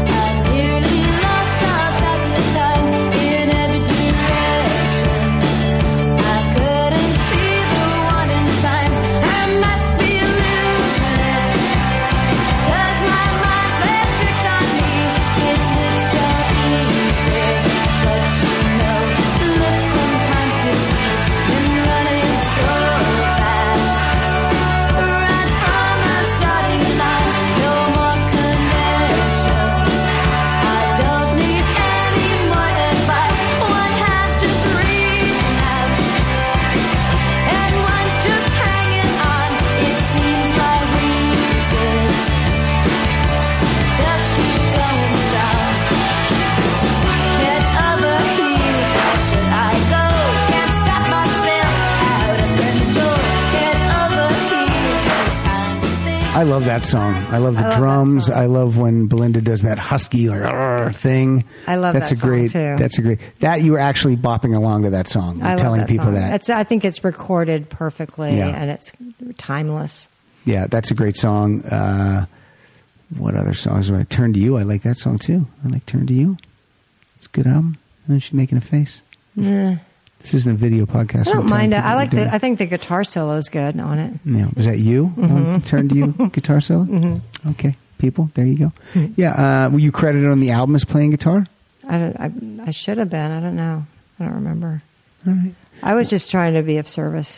I love that song. I love the drums. I love when Belinda does that husky thing. I love that song too. That's a great. That you were actually bopping along to that song, and telling people song. that. I think it's recorded perfectly, and it's timeless. Yeah, that's a great song. What other songs? Turn to You. I like that song too. I like Turn to You. It's a good album. And she's making a face. Yeah. This isn't a video podcast. I don't mind it. I think the guitar solo is good on it. Yeah, was that you? Mm-hmm. Turn to You guitar solo. Mm-hmm. Okay, people, there you go. Yeah, were you credited on the album as playing guitar? I should have been. I don't know. I don't remember. All right. I was just trying to be of service.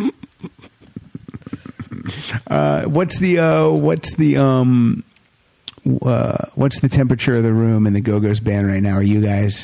What's the temperature of the room in the Go-Go's band right now? Are you guys?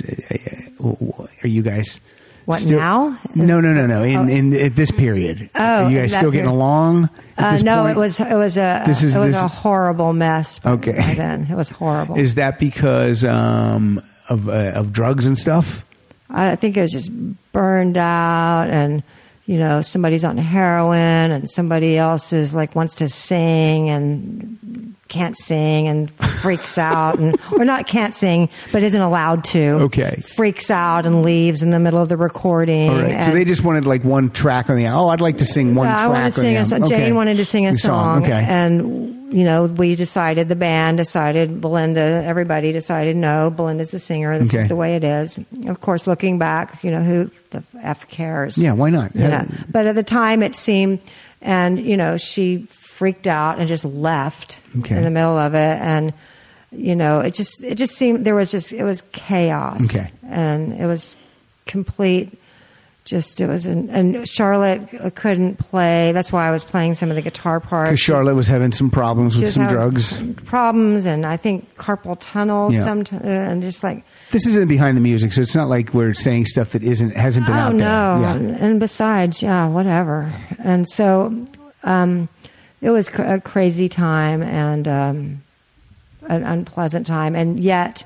What still, now? No. In at this period, are you guys still getting along? At this no, point? it was a horrible mess. By then it was horrible. Is that because of drugs and stuff? I think it was just burned out, and somebody's on heroin, and somebody else is wants to sing and can't sing and freaks out, or not can't sing but isn't allowed to. Okay, freaks out and leaves in the middle of the recording. All right, so they just wanted one track on the album. I'd like to sing one track. I wanted to sing a song. Jane wanted to sing a song. Okay, and we decided, the band decided, Belinda, everybody decided, no, Belinda's the singer. This is the way it is. Of course, looking back, who the F cares? Yeah, why not? But at the time, it seemed, and she freaked out and just left Okay. in the middle of it. And, it just seemed, it was chaos. Okay. And it was complete, and Charlotte couldn't play. That's why I was playing some of the guitar parts. Because Charlotte was having some problems She with was some having drugs. Problems, and I think carpal tunnel, Yeah. and just like, This isn't behind the music, so it's not like we're saying stuff that hasn't been out there. no. Yeah. And besides, whatever. And so it was a crazy time and an unpleasant time. And yet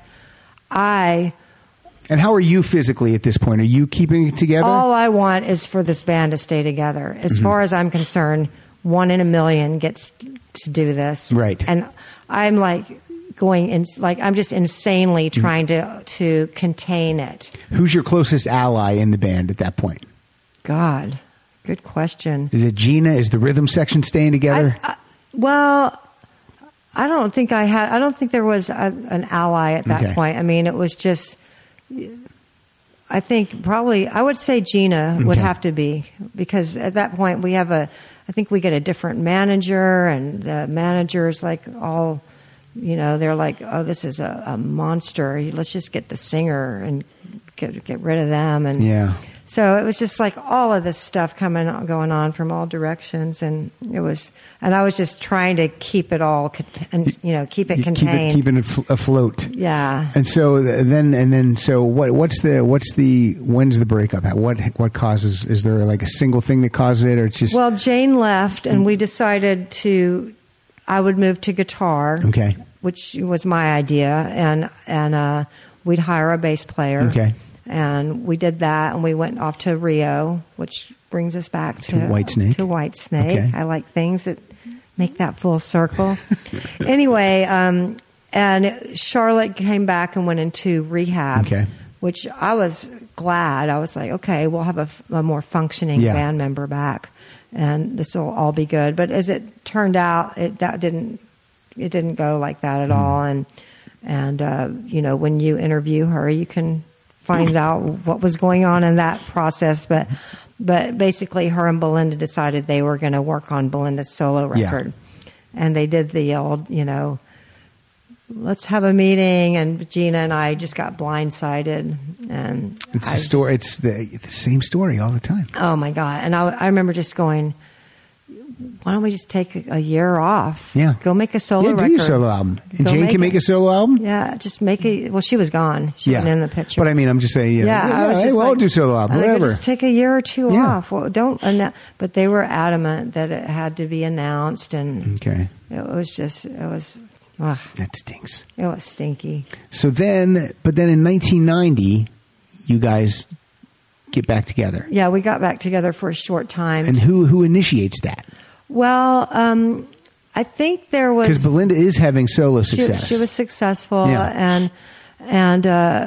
And how are you physically at this point? Are you keeping it together? all I want is for this band to stay together. As Mm-hmm. far as I'm concerned, 1 in a million gets to do this. Right. And I'm like I'm just insanely trying to contain it. Who's your closest ally in the band at that point? God, good question. Is it Gina? Is the rhythm section staying together? Well, I don't think there was an ally at that Okay. point. I mean, it was just, I think probably, I would say Gina would Okay. have to be, because at that point I think we get a different manager, and the manager's like all, they're like, oh, this is a monster. Let's just get the singer and get rid of them. And Yeah. so it was just like all of this stuff going on from all directions, and I was just trying to keep it all, keep it contained. Keeping it afloat. Yeah. And so when's the breakup? What causes? Is there like a single thing that causes it, or it's just? Well, Jane left, and we decided I would move to guitar. Okay. Which was my idea, and we'd hire a bass player. Okay. And we did that, and we went off to Rio, which brings us back to Whitesnake. To Whitesnake. Okay. I like things that make that full circle. Anyway, and Charlotte came back and went into rehab, Okay. which I was glad. I was like, okay, we'll have a more functioning Yeah. band member back, and this will all be good. But as it turned out, it didn't go like that at all. And when you interview her, you can find out what was going on in that process. But basically, her and Belinda decided they were going to work on Belinda's solo record. And they did the old, let's have a meeting. And Gina and I just got blindsided. And It's a story. It's the same story all the time. Oh my God. And I remember just going, why don't we just take a year off? Yeah. Go make a solo record. Do your solo album. And Go Jane can make it. a solo album? Yeah, just make it. Well, she was gone. She wasn't in the picture. But I mean, I'm just saying, I was just I'll do solo album, I think whatever. just take a year or two Yeah. off. Well, don't announce. But they were adamant that it had to be announced, and Okay. it was That stinks. it was stinky. So then in 1990, you guys get back together. Yeah, we got back together for a short time. And who initiates that? Well, I think there was Because Belinda is having solo success. She was successful, Yeah. and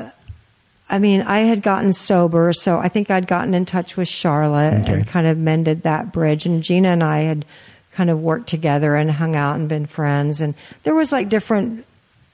I mean, I had gotten sober, so I think I'd gotten in touch with Charlotte Okay. and kind of mended that bridge. And Gina and I had kind of worked together and hung out and been friends. And there was like different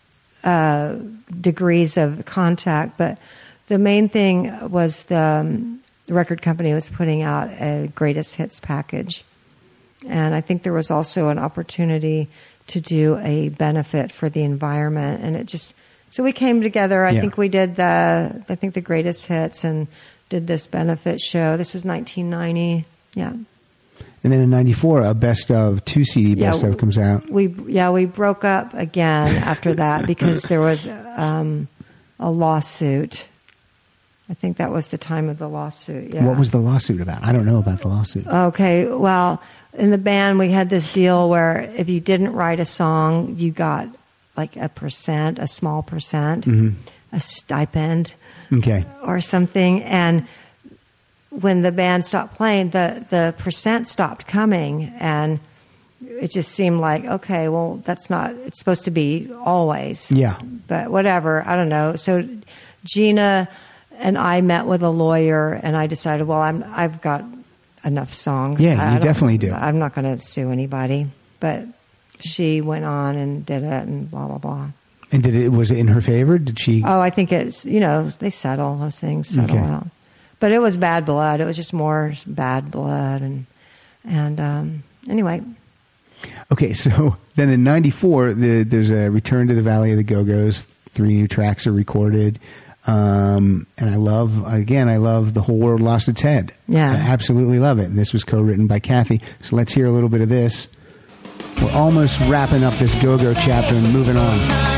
degrees of contact, but the main thing was the record company was putting out a greatest hits package. And I think there was also an opportunity to do a benefit for the environment. And so we came together. I think we did the greatest hits and did this benefit show. This was 1990. Yeah. And then in 94, a best of 2 CD best of comes out. We broke up again after that because there was a lawsuit. I think that was the time of the lawsuit. Yeah. What was the lawsuit about? I don't know about the lawsuit. Okay, well, in the band we had this deal where if you didn't write a song, you got like a small percent, a stipend, Okay. or something. And when the band stopped playing, the percent stopped coming, and it just seemed like, okay, well, it's supposed to be always. Yeah. But whatever, I don't know. So Gina and I met with a lawyer, and I decided, well, I've got enough songs. Yeah, you definitely do. I'm not going to sue anybody. But she went on and did it, and blah blah blah. And was it in her favor? Did she? Oh, I think it's they settle those things, settle Okay. out. But it was bad blood. It was just more bad blood, and anyway. Okay, so then in '94, there's a Return to the Valley of the Go-Go's. 3 new tracks are recorded. And I love The Whole World Lost Its Head. Yeah. I absolutely love it. And this was co-written by Kathy. So let's hear a little bit of this. We're almost wrapping up this Go-Go chapter and moving on.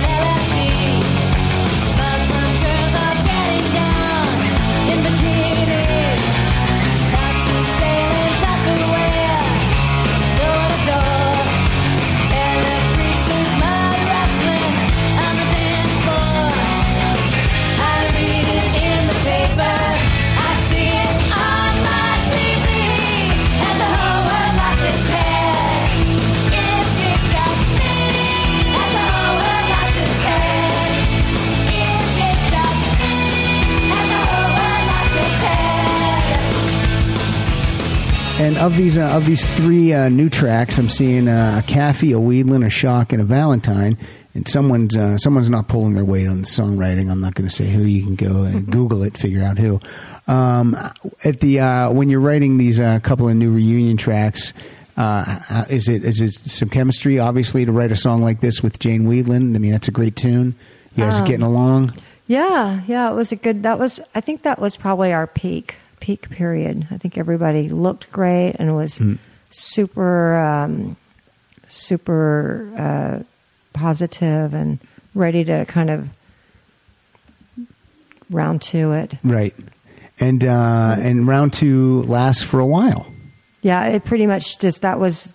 And of these 3 new tracks, I'm seeing a Kathy, a Weedland, a Shock, and a Valentine. And someone's not pulling their weight on the songwriting. I'm not going to say who. You can go and Google it, figure out who. When you're writing these couple of new reunion tracks, is it some chemistry? Obviously, to write a song like this with Jane Weedland. I mean, that's a great tune. You guys are getting along. Yeah. It was a good. I think that was probably our peak period. I think everybody looked great and was super positive and ready to kind of round 2 it. Right. And round 2 lasts for a while. Yeah, it pretty much just that was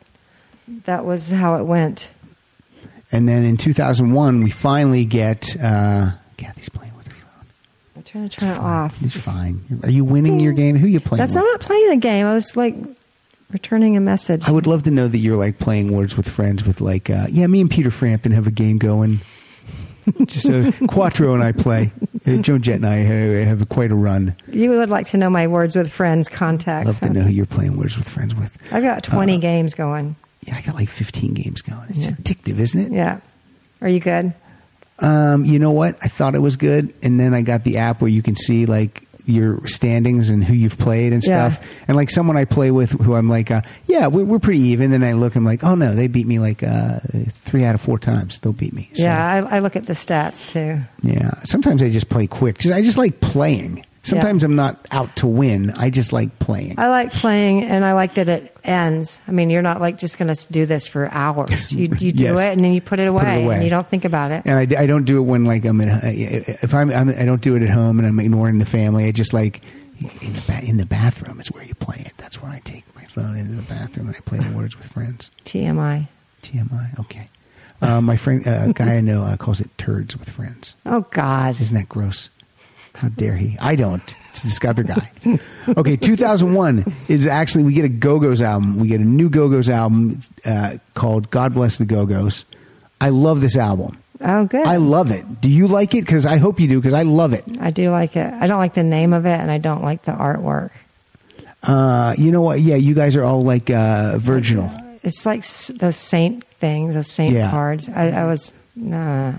how it went. And then in 2001 we finally get Kathy's playing with her phone. I'm trying to turn it off. It's fine. Are you winning your game? Who are you playing with? I'm not playing a game. I was like returning a message. I would love to know that you're like playing Words with Friends with like, me and Peter Frampton have a game going. Just Quattro and I play. Joan Jett and I have quite a run. You would like to know my Words with Friends contacts. Love to know who you're playing Words with Friends with. I've got 20 games going. Yeah, I got like 15 games going. It's addictive, isn't it? Yeah. Are you good? You know what? I thought it was good, and then I got the app where you can see like your standings and who you've played and stuff. And like someone I play with who I'm like, we're pretty even. Then I look, I'm like, oh no, they beat me like 3 out of 4 times. They'll beat me. So, yeah, I look at the stats too. Yeah, sometimes I just play quick. I just like playing. Sometimes I'm not out to win. I just like playing. I like playing, and I like that it ends. I mean, you're not like just going to do this for hours. You do it, and then you put it away, and you don't think about it. And I don't do it when like I don't do it at home, and I'm ignoring the family. I just like in the bathroom is where you play it. That's where I take my phone into the bathroom and I play the Words with Friends. TMI. Okay. My friend, a guy I know, calls it Turds with Friends. Oh God, isn't that gross? How dare he? I don't. It's this other guy. Okay, 2001 is actually, we get a Go-Go's album. We get a new Go-Go's album called God Bless the Go-Go's. I love this album. Oh, good. I love it. Do you like it? Because I hope you do, because I love it. I do like it. I don't like the name of it, and I don't like the artwork. You know what? Yeah, you guys are all like virginal. It's like those saint things, those saint cards. I was, nah.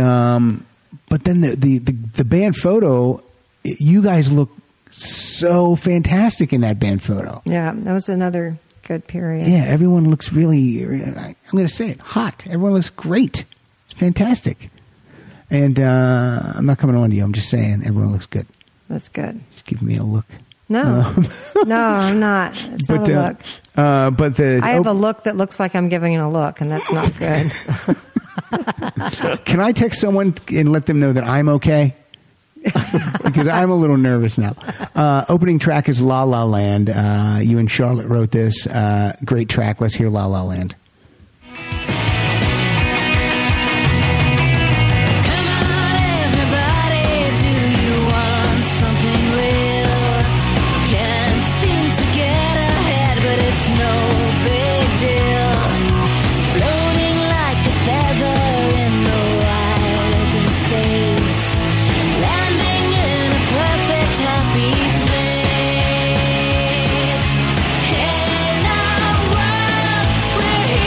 But then the band photo, you guys look so fantastic in that band photo. Yeah, that was another good period. Yeah, everyone looks really, I'm going to say it, hot. Everyone looks great. It's fantastic. And I'm not coming on to you. I'm just saying everyone looks good. That's good. Just giving me a look. No, no, I'm not. It's not a look. I have a look that looks like I'm giving a look, and that's not good. Can I text someone and let them know that I'm okay? Because I'm a little nervous now. Opening track is La La Land. You and Charlotte wrote this. Great track. Let's hear La La Land. Hey, now, world, we're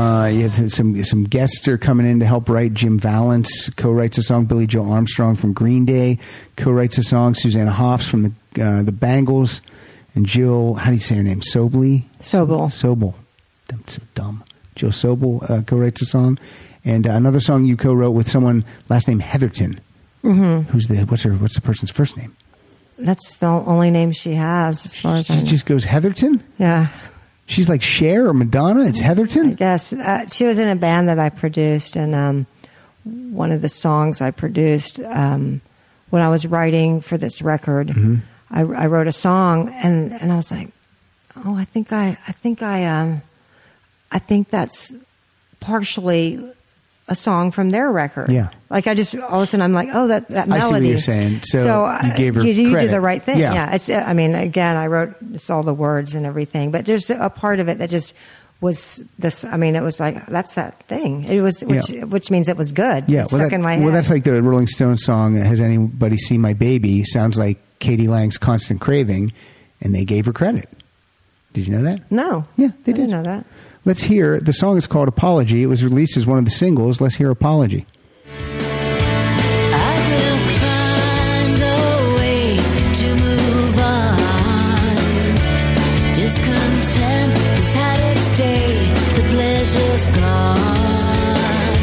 You have some guests are coming in to help write. Jim Valance co-writes a song. Billy Joe Armstrong from Green Day co-writes a song. Susanna Hoffs from the Bangles, and Jill, how do you say her name? Sobel. That's so dumb. Jill Sobel co-writes a song, and another song you co-wrote with someone last name Heatherton. Mm-hmm. What's the person's first name? That's the only name she has, as far as I know. She just goes Heatherton? Yeah. She's like Cher or Madonna? It's Heatherton? I guess. She was in a band that I produced, and one of the songs I produced when I was writing for this record, I wrote a song, and I was like, oh, I think that's partially a song from their record. Yeah. Like I just, all of a sudden I'm like, oh, that melody. I see what you're saying. So you gave her you credit. did the right thing. Yeah. It's, I mean, again, I wrote it's all the words and everything, but there's a part of it that just was this. I mean, it was like, that's that thing. It was, which means it was good. Yeah. It stuck in my head. Well, that's like the Rolling Stones song, Has Anybody Seen My Baby? Sounds like Katie Lang's Constant Craving, and they gave her credit. Did you know that? No. Yeah, they I did. didn't know that. Let's hear, the song is called Apology. It was released as one of the singles. Let's hear Apology. I will find a way to move on. Discontent has had its day, the pleasure's gone.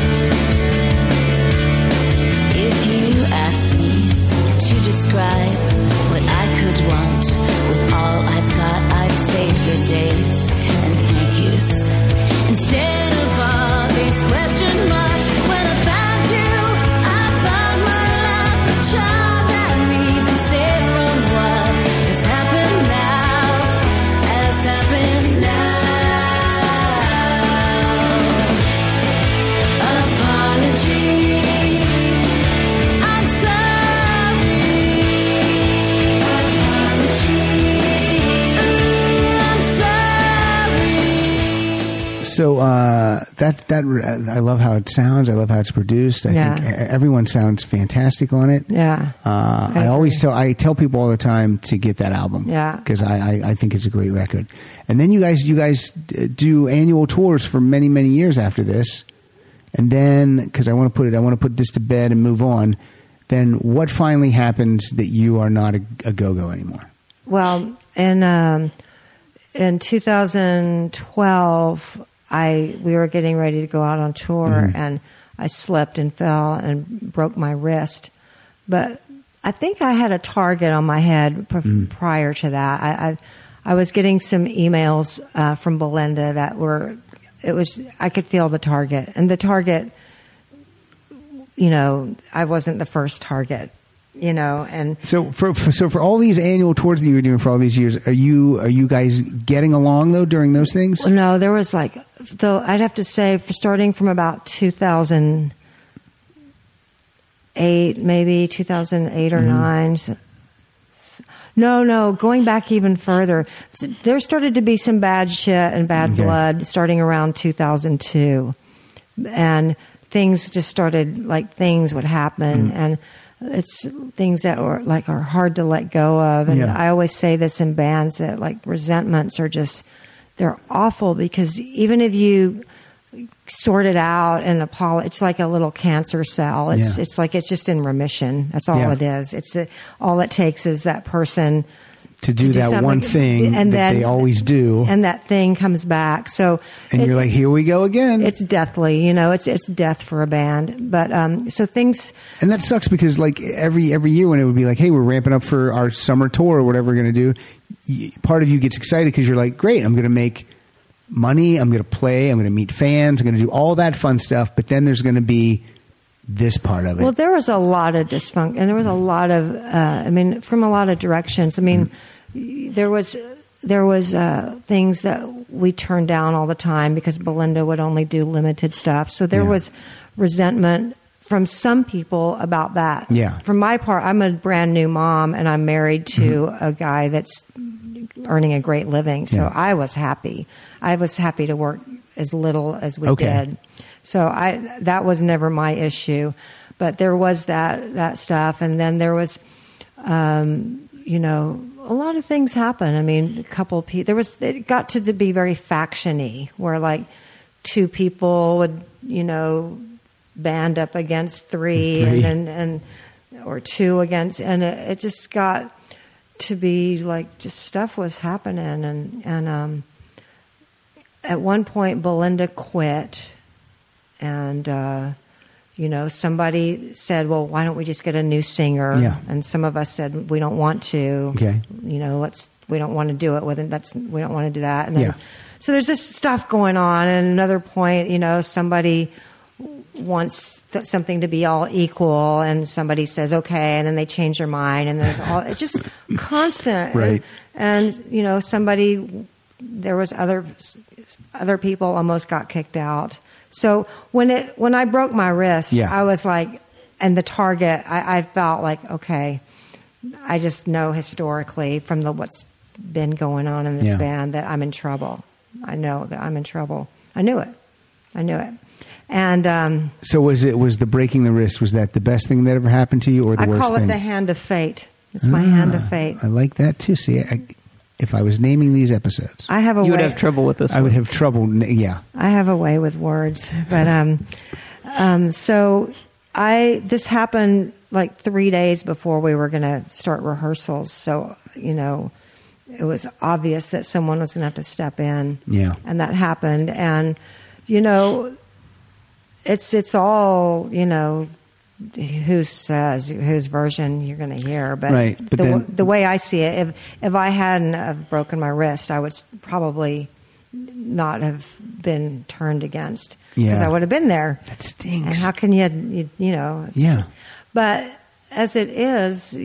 If you asked me to describe what I could want with all I've got, I'd say good days and thank yous. Instead of all these question marks, when I found you, I found my life was charmed and even safe from what has happened now, has happened now. Apology. I'm sorry. Apology. I'm sorry. So that's that. I love how it sounds. I love how it's produced. I think everyone sounds fantastic on it. Yeah. I tell people all the time to get that album. Yeah. Because I think it's a great record. And then you guys do annual tours for many, many years after this. And then, because I want to put this to bed and move on. Then what finally happens that you are not a go-go anymore? Well, in 2012, we were getting ready to go out on tour, and I slipped and fell and broke my wrist. But I think I had a target on my head prior to that. I was getting some emails from Belinda that were, I could feel the target, and the target, I wasn't the first target. And so for all these annual tours that you were doing for all these years, are you guys getting along though during those things? No, there was I'd have to say, starting from about 2008, maybe 2008 or 9. No, going back even further, there started to be some bad shit and bad blood starting around 2002, and things just started, things would happen, and it's things that are hard to let go of. And I always say this in bands that resentments are they're awful, because even if you sort it out and apologize, it's like a little cancer cell. It's it's just in remission. That's all it is. All it takes is that person to do that one thing and that they always do, and that thing comes back. So, you're like, here we go again. It's deathly, it's death for a band. But so things, and that sucks, because every year when it would be hey, we're ramping up for our summer tour or whatever we're going to do, part of you gets excited because you're like, great, I'm going to make money, I'm going to play, I'm going to meet fans, I'm going to do all that fun stuff. But then there's going to be this part of it. Well, there was a lot of dysfunction, and there was a lot of, from a lot of directions. There was things that we turned down all the time because Belinda would only do limited stuff. So there was resentment from some people about that. Yeah. For my part, I'm a brand new mom, and I'm married to a guy that's earning a great living. So I was happy. I was happy to work as little as we did. So that was never my issue. But there was that stuff, and then there was, a lot of things happen. A couple of people. It got to be very faction-y, where two people would, band up against three. and or two against, and it just got to be like just stuff was happening, and at one point Belinda quit, and somebody said, well, why don't we just get a new singer? Yeah. And some of us said, we don't want to. Okay. We don't want to do it with it. We don't want to do that. And then, Yeah. so there's this stuff going on. And another point, somebody wants something to be all equal, and somebody says okay, and then they change their mind, and it's just constant. Right. And there was other people almost got kicked out. So when I broke my wrist, Yeah. I was like, and the target, I felt like, okay, I just know historically from what's been going on in this Yeah. band that I'm in trouble. I know that I'm in trouble. I knew it. And So was the breaking the wrist, was that the best thing that ever happened to you, or the I worst call it thing? the hand of fate. It's my hand of fate. I like that too. See, if I was naming these episodes, I have a You way. would have trouble with this. I would have trouble. Yeah. I have a way with words, but so this happened like 3 days before we were going to start rehearsals. So it was obvious that someone was going to have to step in. Yeah. And that happened, and it's all whose version you're going to hear, but, Right, but the way I see it, if I hadn't have broken my wrist, I would probably not have been turned against, because Yeah. I would have been there. That stinks. And how can you Yeah. But as it is,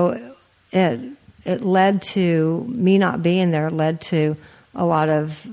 it led to me not being there. It led to a lot of.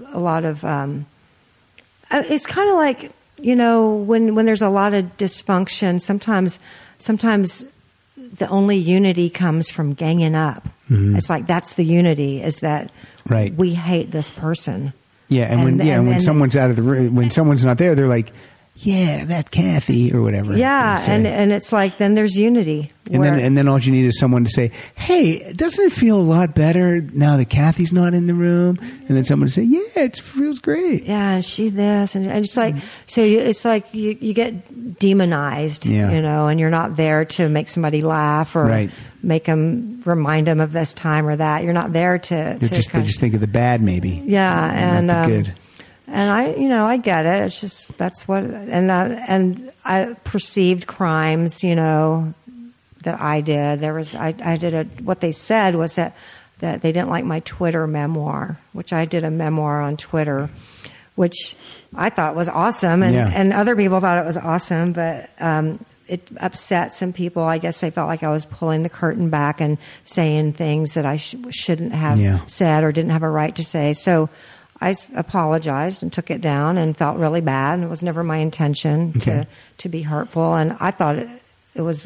It's kind of like when there's a lot of dysfunction. Sometimes the only unity comes from ganging up. Mm-hmm. It's like that's the unity, is that Right. we hate this person. Yeah, and when someone's out of the room, when someone's not there, they're like, "Yeah, that Kathy," or whatever. Yeah, they say. and it's like then there's unity. And then all you need is someone to say, "Hey, doesn't it feel a lot better now that Kathy's not in the room?" And then someone to say, "Yeah, it feels great." yeah, and she this, and it's like it's like you get demonized, Yeah. and you're not there to make somebody laugh or Right. remind them of this time or that. You're not there to They just think of the bad, maybe. yeah, and not the good. And I get it. It's just that's what, and I perceived crimes, that I did. I did what they said was that they didn't like my Twitter memoir, which I did a memoir on Twitter, which I thought was awesome, and other people thought it was awesome, but it upset some people. I guess they felt like I was pulling the curtain back and saying things that I shouldn't have said or didn't have a right to say. So I apologized and took it down and felt really bad. And it was never my intention to be hurtful. And I thought it was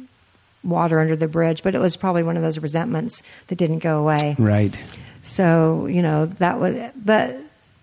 water under the bridge, but it was probably one of those resentments that didn't go away. Right. So, that was, but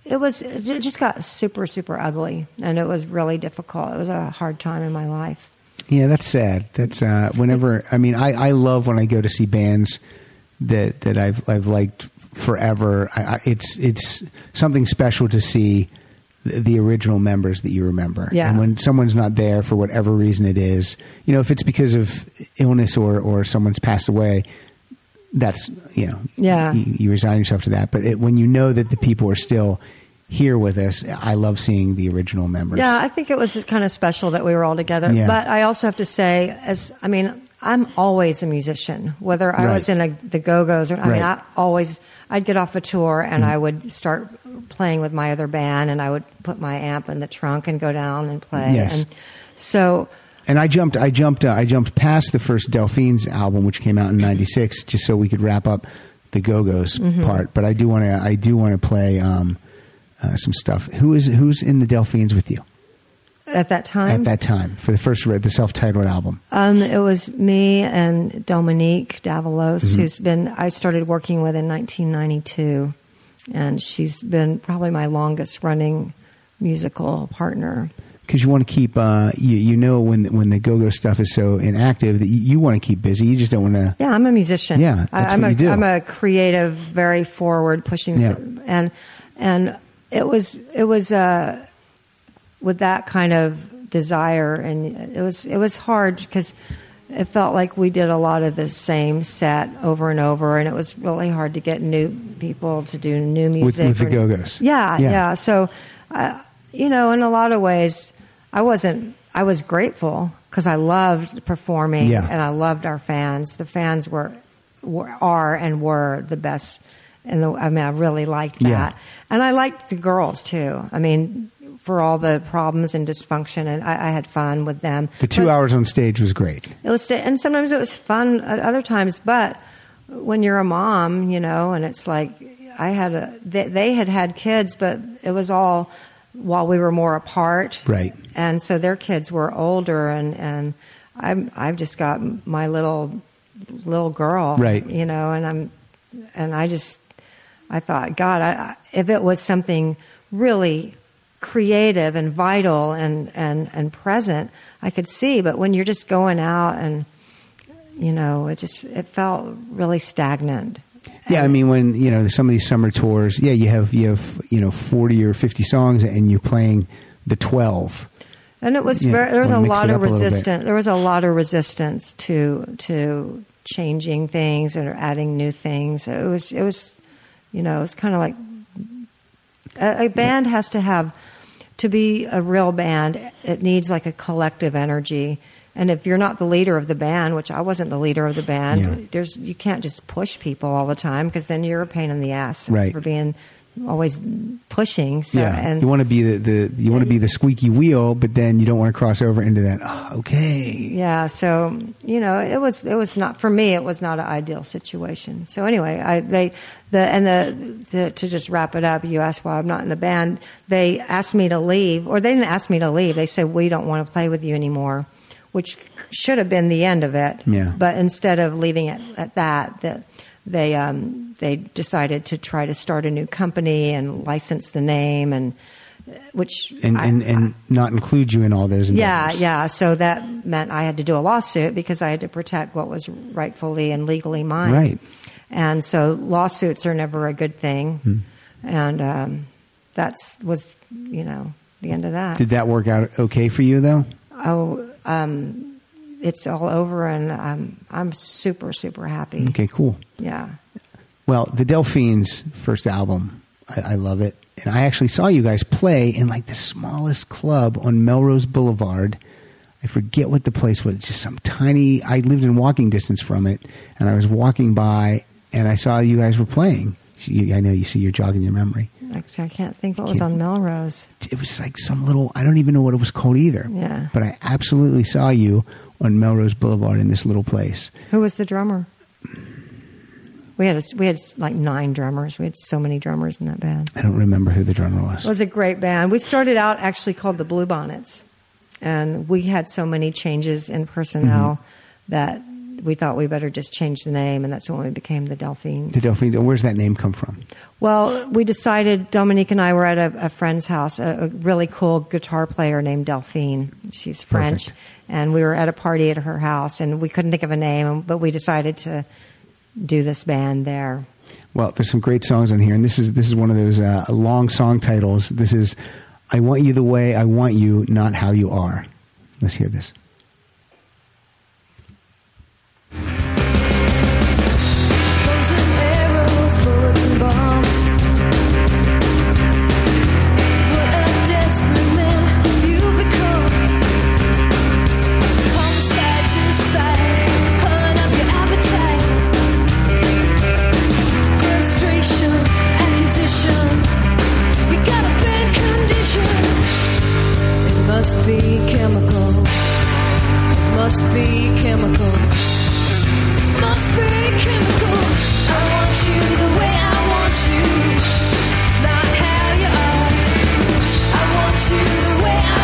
it just got super, super ugly, and it was really difficult. It was a hard time in my life. Yeah, that's sad. That's whenever, I love when I go to see bands that I've liked forever. It's something special to see the original members that you remember. Yeah. And when someone's not there for whatever reason it is, if it's because of illness or someone's passed away, that's, you resign yourself to that. But when you know that the people are still here with us, I love seeing the original members. Yeah, I think it was kind of special that we were all together. Yeah. But I also have to say, I'm always a musician, whether I was in the Go-Go's or, I'd get off a tour and I would start playing with my other band, and I would put my amp in the trunk and go down and play. Yes. And so, and I jumped past the first Delphines album, which came out in '96, just so we could wrap up the Go-Go's part. But I do want to play some stuff. Who's in the Delphines with you at that time? For the self-titled album. It was me and Dominique Davalos, I started working with in 1992, and she's been probably my longest running musical partner. Because you want to keep, when the Go-Go stuff is so inactive that you want to keep busy. You just don't want to. Yeah, I'm a musician. Yeah, that's what you do. I'm a creative, very forward pushing, and it was with that kind of desire, and it was hard because it felt like we did a lot of the same set over and over, and it was really hard to get new people to do new music with the Go-Go's. Yeah. So, in a lot of ways, I was grateful because I loved performing and I loved our fans. The fans are the best. And I really liked that. Yeah. And I liked the girls too. I mean, for all the problems and dysfunction, and I had fun with them. The 2 hours on stage was great. It was, and sometimes it was fun at other times. But when you're a mom, and it's like they had kids, but it was all while we were more apart, right? And so their kids were older, and I've just got my little girl, right? And I thought, God, if it was something really creative and vital and present, I could see. But when you're just going out and it felt really stagnant. Yeah, I mean, when some of these summer tours, you have 40 or 50 songs, and you're playing the 12. And it was there was a lot of resistance. There was a lot of resistance to changing things or adding new things. It was kind of like a band has to be a real band. It needs like a collective energy. And if you're not the leader of the band, which I wasn't the leader of the band, you can't just push people all the time, because then you're a pain in the ass for being always pushing. So, and you want to be the squeaky wheel, but then you don't want to cross over into that. Oh, okay. Yeah. So it was not for me. It was not an ideal situation. So anyway, to just wrap it up, you asked why I'm not in the band. They asked me to leave, or they didn't ask me to leave. They said, we don't want to play with you anymore, which should have been the end of it. Yeah. But instead of leaving it at that, they decided to try to start a new company and license the name, and not include you in all those endeavors. Yeah. So that meant I had to do a lawsuit because I had to protect what was rightfully and legally mine. Right. And so lawsuits are never a good thing. And that was the end of that. Did that work out okay for you though? It's all over, and I'm super, super happy. Okay, cool. Yeah. Well, the Delphines' first album, I love it. And I actually saw you guys play in like the smallest club on Melrose Boulevard. I forget what the place was. Just some tiny, I lived in walking distance from it, and I was walking by, and I saw you guys were playing. I know you're jogging your memory. Actually, I can't think what was on Melrose. It was like some little, I don't even know what it was called either. Yeah. But I absolutely saw you on Melrose Boulevard in this little place. Who was the drummer? We had like 9 drummers. We had so many drummers in that band. I don't remember who the drummer was. It was a great band. We started out actually called the Bluebonnets, and we had so many changes in personnel that we thought we better just change the name, and that's when we became the Delphines. The Delphines. Where's that name come from? Well, we decided, Dominique and I were at a friend's house, a really cool guitar player named Delphine. She's French. Perfect. And we were at a party at her house, and we couldn't think of a name, but we decided to do this band there. Well, there's some great songs on here, and this is one of those long song titles. This is I Want You the Way I Want You, Not How You Are. Let's hear this. Must be chemical. Must be chemical. Must be chemical. I want you the way I want you, not how you are. I want you the way I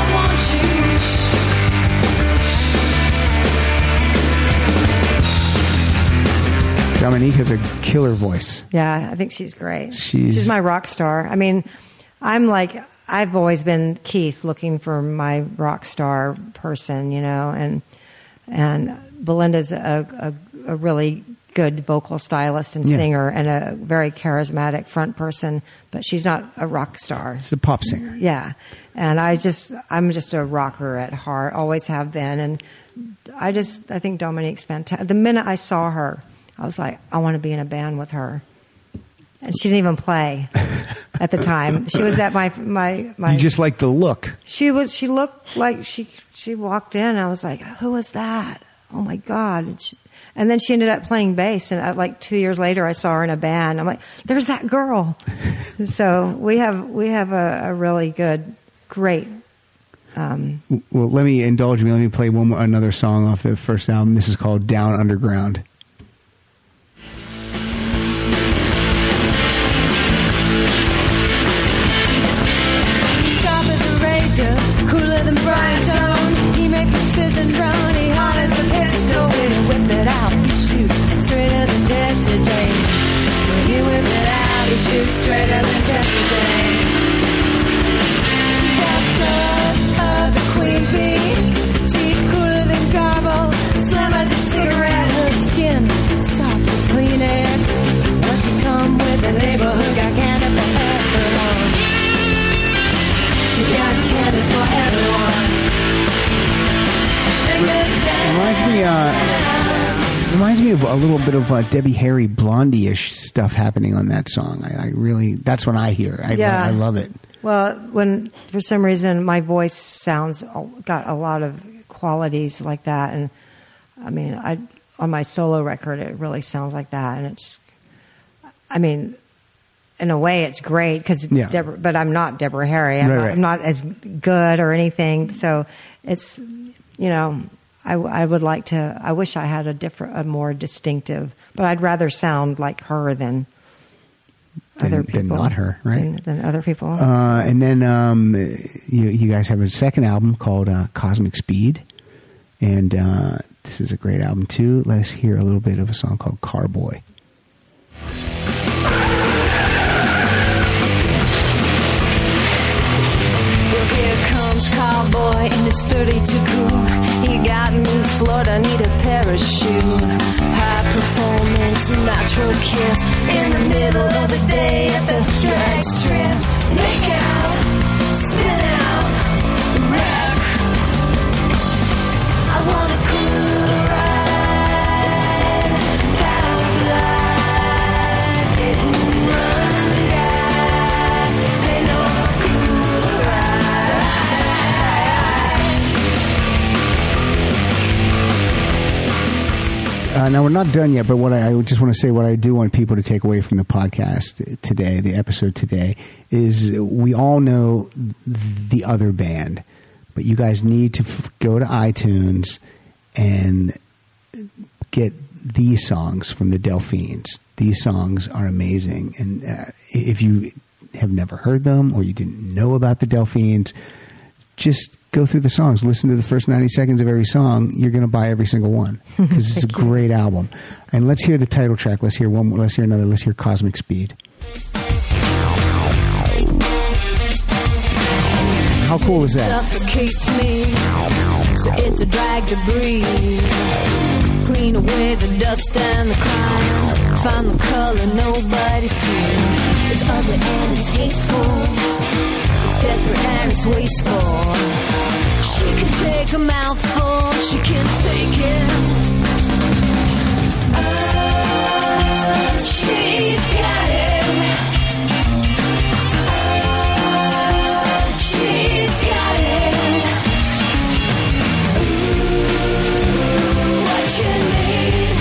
want you. Dominique has a killer voice. Yeah, I think she's great. She's my rock star. I mean, I've always been Keith, looking for my rock star person, and Belinda's a really good vocal stylist and Yeah. singer and a very charismatic front person, but she's not a rock star. She's a pop singer. Yeah. And I'm just a rocker at heart, always have been. And I think Dominique's fantastic. The minute I saw her, I was like, I want to be in a band with her. And she didn't even play at the time. She was at my You just like the look. she looked like she walked in. I was like, who was that? Oh my God. And then she ended up playing bass. And like 2 years later, I saw her in a band. I'm like, there's that girl. So we have a really great. Well, let me indulge me. Let me play another song off the first album. This is called Down Underground. Sharp as a razor, cooler than Brian Tone. He made precision run, he harnessed the pistol. When he whip it out, he shoot straighter than Jesse James. When he whip it out, he shoot straighter than Jesse James. She got blood of the queen bee. She cooler than Garbo, slim as a cigarette. Her skin soft as Kleenex. Well, she come with the neighborhood, got candy for everyone. She got candy for everyone. Reminds me of a little bit of Debbie Harry Blondie-ish stuff happening on that song. I really, that's what I hear. I love it. Well, when for some reason my voice got a lot of qualities like that, and I mean, on my solo record it really sounds like that, and it's, I mean, in a way it's great because, but I'm not Deborah Harry. I'm not as good or anything. So it's, I would like to. I wish I had a more distinctive, but I'd rather sound like her than other people. Than not her, right? Than other people. And then you guys have a second album called Cosmic Speed, and this is a great album too. Let's hear a little bit of a song called Carboy. Cowboy in his 32 coupe. He got me floored, I need a parachute. High performance, natural kiss. In the middle of the day at the drag strip. Make out, spin out, wreck. I want a cool ride, paraglide, hit and run guy. Ain't no cool ride. Now, we're not done yet, but what I just want to say, what I do want people to take away from the podcast today, the episode today, is we all know the other band, but you guys need to go to iTunes and get these songs from the Delphines. These songs are amazing. And if you have never heard them or you didn't know about the Delphines, just go through the songs, listen to the first 90 seconds of every song. You're going to buy every single one because it's a great album. And let's hear the title track. Let's hear one more. Let's hear another. Let's hear Cosmic Speed. How cool is that? Suffocates me, so it's a drag to breathe. Clean away the dust and the crime. Find the color nobody sees. It's ugly and it's hateful. Desperate and it's wasteful. She can take a mouthful, she can take it. Oh, she's got it. Oh, she's got it. Ooh, what you need.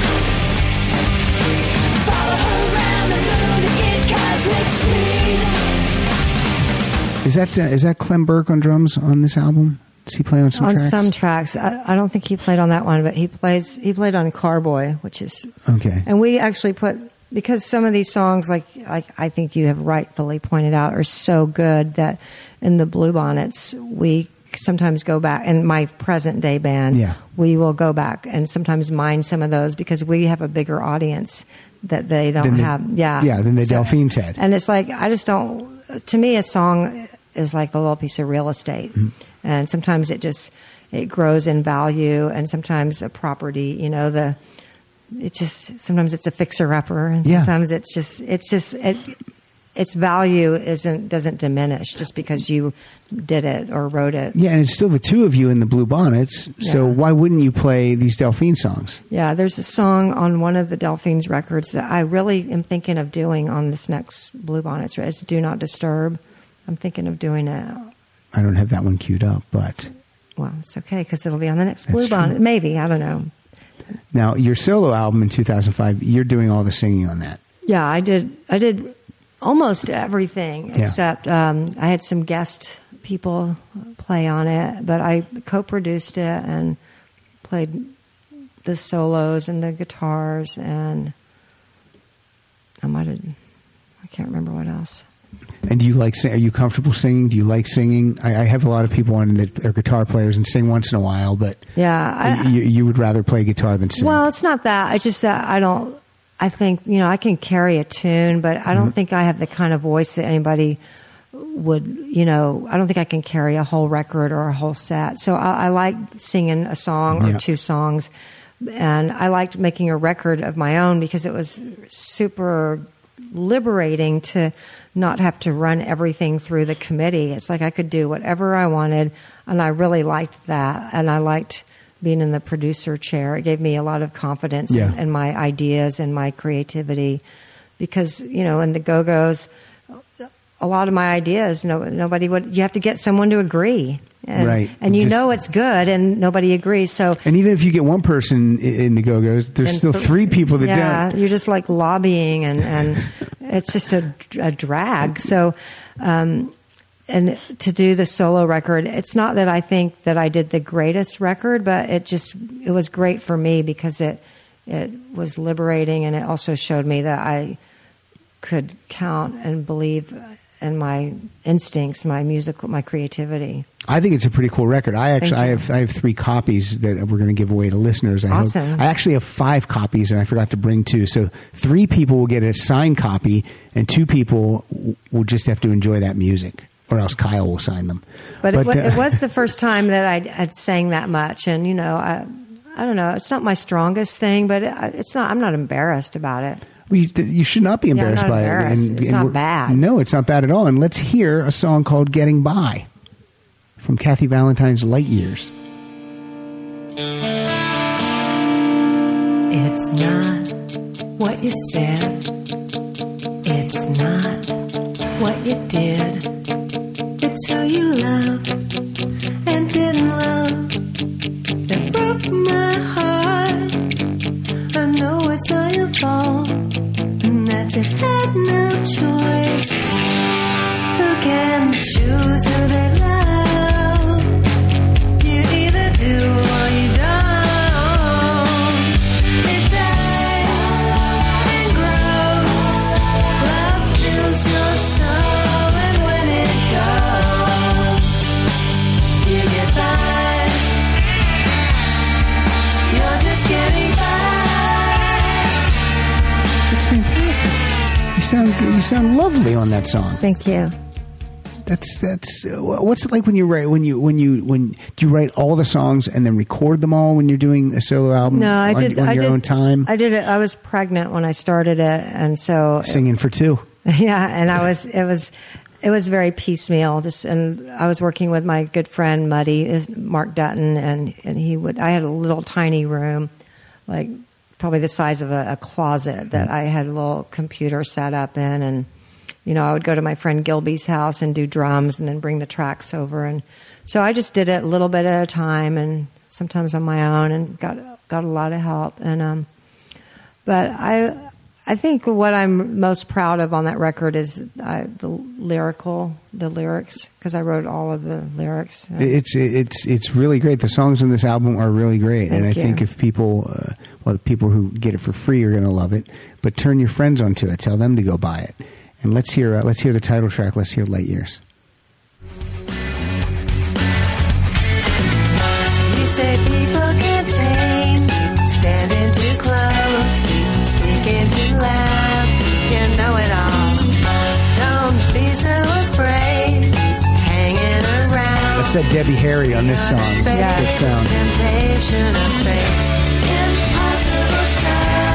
Follow her around the moon to get cosmic speed. Is that Clem Burke on drums on this album? Does he play on some tracks? On some tracks. I don't think he played on that one, but he played on Carboy, which is okay. And we actually because some of these songs, like I think you have rightfully pointed out, are so good that in the Bluebonnets we sometimes go back, in my present day band, we will go back and sometimes mine some of those because we have a bigger audience that they don't have. Than the Delphines had. And it's like, I just don't. To me, a song is like a little piece of real estate, and sometimes it grows in value, and sometimes a property, it just sometimes it's a fixer-upper, and Yeah. sometimes its value doesn't diminish just because you did it or wrote it. Yeah, and it's still the two of you in the Blue Bonnets. So Yeah. why wouldn't you play these Delphine songs? Yeah, there's a song on one of the Delphines records that I really am thinking of doing on this next Blue Bonnets. It's Do Not Disturb. I'm thinking of doing it. I don't have that one queued up, but Well, it's okay because it'll be on the next That's Blue Bonnet. true. Maybe, I don't know. now your solo album in 2005, you're doing all the singing on that. Yeah, I did almost everything Yeah. except I had some guest people play on it, but I co-produced it and played the solos and the guitars, and I can't remember what else. And do you like? Are you comfortable singing? Do you like singing? I have a lot of people on that are guitar players and sing once in a while, but Yeah, you would rather play guitar than sing. well, it's not that. It's just that I think, I can carry a tune, but I don't think I have the kind of voice that anybody would, I don't think I can carry a whole record or a whole set. So I like singing a song or Yeah. two songs. And I liked making a record of my own because it was super liberating to not have to run everything through the committee. It's like I could do whatever I wanted, and I really liked that. And I liked being in the producer chair. It gave me a lot of confidence Yeah. in my ideas and my creativity because, in the Go-Go's, a lot of my ideas, nobody would, you have to get someone to agree. And, Right. And Just- it's good and nobody agrees. So and even if you get one person in the Go-Go's, there's and still three people that yeah, don't. you're just like lobbying and it's just a drag. So, and to do the solo record, it's not that I think that I did the greatest record, but it was great for me because it was liberating, and it also showed me that I could count and believe in my instincts, my creativity. I think it's a pretty cool record. I Thank you. have 3 copies that we're going to give away to listeners. I Awesome. hope. I actually have 5 copies, and I forgot to bring 2. So 3 people will get a signed copy, and 2 people will just have to enjoy that music, or else Kyle will sign them. But it was the first time that I'd sang that much, and I don't know. It's not my strongest thing, but it's not. I'm not embarrassed about it. You should not be embarrassed I'm not by embarrassed. it. It's not we're- bad. No, it's not bad at all. And let's hear a song called "Getting By" from Kathy Valentine's Light Years. It's not what you said. It's not what you did. It's who you love and didn't love that broke my heart. I know it's not your fault and that you had no choice. Who can choose who they love? You either do or you don't. It dies and grows. Love fills your soul, and when it goes, you get by. You're just getting by. It's fantastic. You sound lovely on that song. Thank you. That's what's it like when you write do you write all the songs and then record them all when you're doing a solo album? No, I did on your own time. I did it. I was pregnant when I started it, and so Singing for 2. yeah, and it was very piecemeal. And I was working with my good friend Muddy, Mark Dutton, and I had a little tiny room, like probably the size of a closet that I had a little computer set up in, and I would go to my friend Gilby's house and do drums, and then bring the tracks over, and so I just did it a little bit at a time, and sometimes on my own, and got a lot of help, and but I think what I'm most proud of on that record is the lyrics, because I wrote all of the lyrics. It's really great. The songs in this album are really great, and I Thank you. think if people, the people who get it for free are going to love it. But turn your friends onto it. Tell them to go buy it. And let's hear the title track. Let's hear "Light Years." You say people can't change, standing too close, speaking too loud, you know it all. Don't be so afraid, hanging around. That's that Debbie Harry on this song. That's that sound. Temptation of fate, impossible stuff.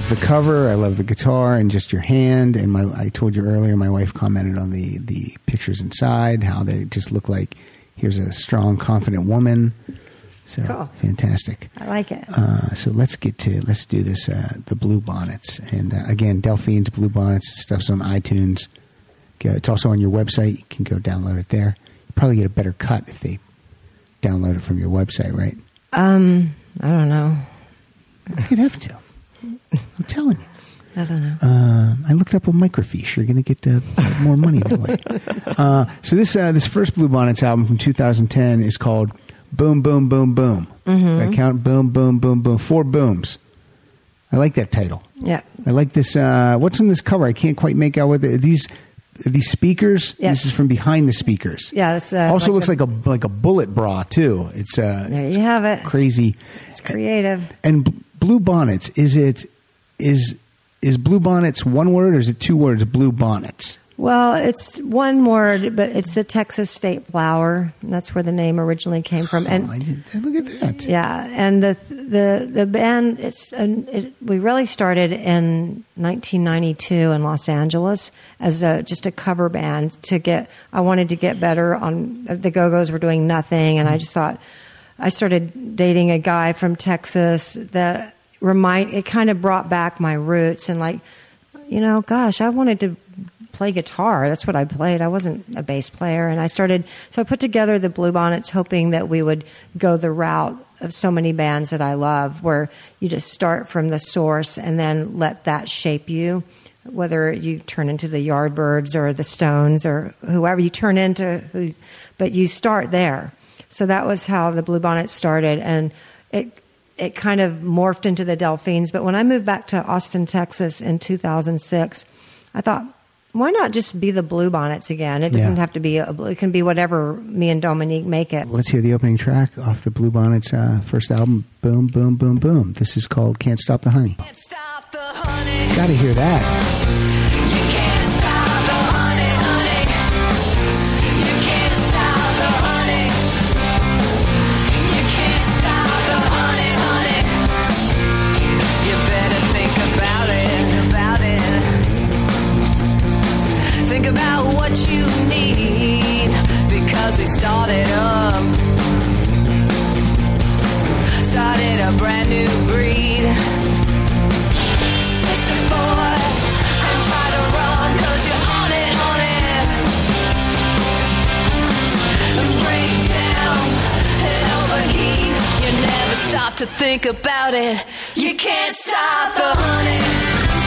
the cover. I love the guitar and just your hand. And I told you earlier, my wife commented on the pictures inside, how they just look like, here's a strong, confident woman. So Cool. fantastic. I like it. So let's do this, the Blue Bonnets. And again, Delphine's Blue Bonnets, stuff's on iTunes. It's also on your website. You can go download it there. You probably get a better cut if they download it from your website, right? I don't know. You'd have to. I'm telling you. I don't know. I looked up a microfiche. You're going to get more money that way. So this first Blue Bonnets album from 2010 is called Boom, Boom, Boom, Boom. Did I count? Boom, Boom, Boom, Boom. 4 booms. I like that title. Yeah. I like this. What's on this cover? I can't quite make out what these speakers. Yes. This is from behind the speakers. Yeah. It's Also looks like a bullet bra too. It's there you have it. crazy. It's creative. And Blue Bonnets, is Blue Bonnets one word or is it 2 words? Blue Bonnets. Well, it's one word, but it's the Texas state flower. And that's where the name originally came from. And Look at that. yeah, and the band we really started in 1992 in Los Angeles as just a cover band I wanted to get better on the Go-Go's were doing nothing, and I just thought I started dating a guy from Texas that it kind of brought back my roots and gosh, I wanted to play guitar. That's what I played. I wasn't a bass player. And so I put together the Blue Bonnets hoping that we would go the route of so many bands that I love, where you just start from the source and then let that shape you, whether you turn into the Yardbirds or the Stones or whoever you turn into, but you start there. So that was how the Blue Bonnets started. And it kind of morphed into the Delphines. But when I moved back to Austin, Texas in 2006, I thought, why not just be the Blue Bonnets again? It doesn't have to be it can be whatever me and Dominique make it. Let's hear the opening track off the Blue Bonnets' first album, Boom, Boom, Boom, Boom. This is called Can't Stop the Honey. Can't stop the honey. Gotta hear that. You can't stop the honey, honey. You can't stop the honey. You can't stop the honey, honey. You better think about it. Think about what you need, because we started a brand new breed. Push it forward and try to run, 'cause you're on it. And break down and overheat. You never stop to think about it. You can't stop the honey.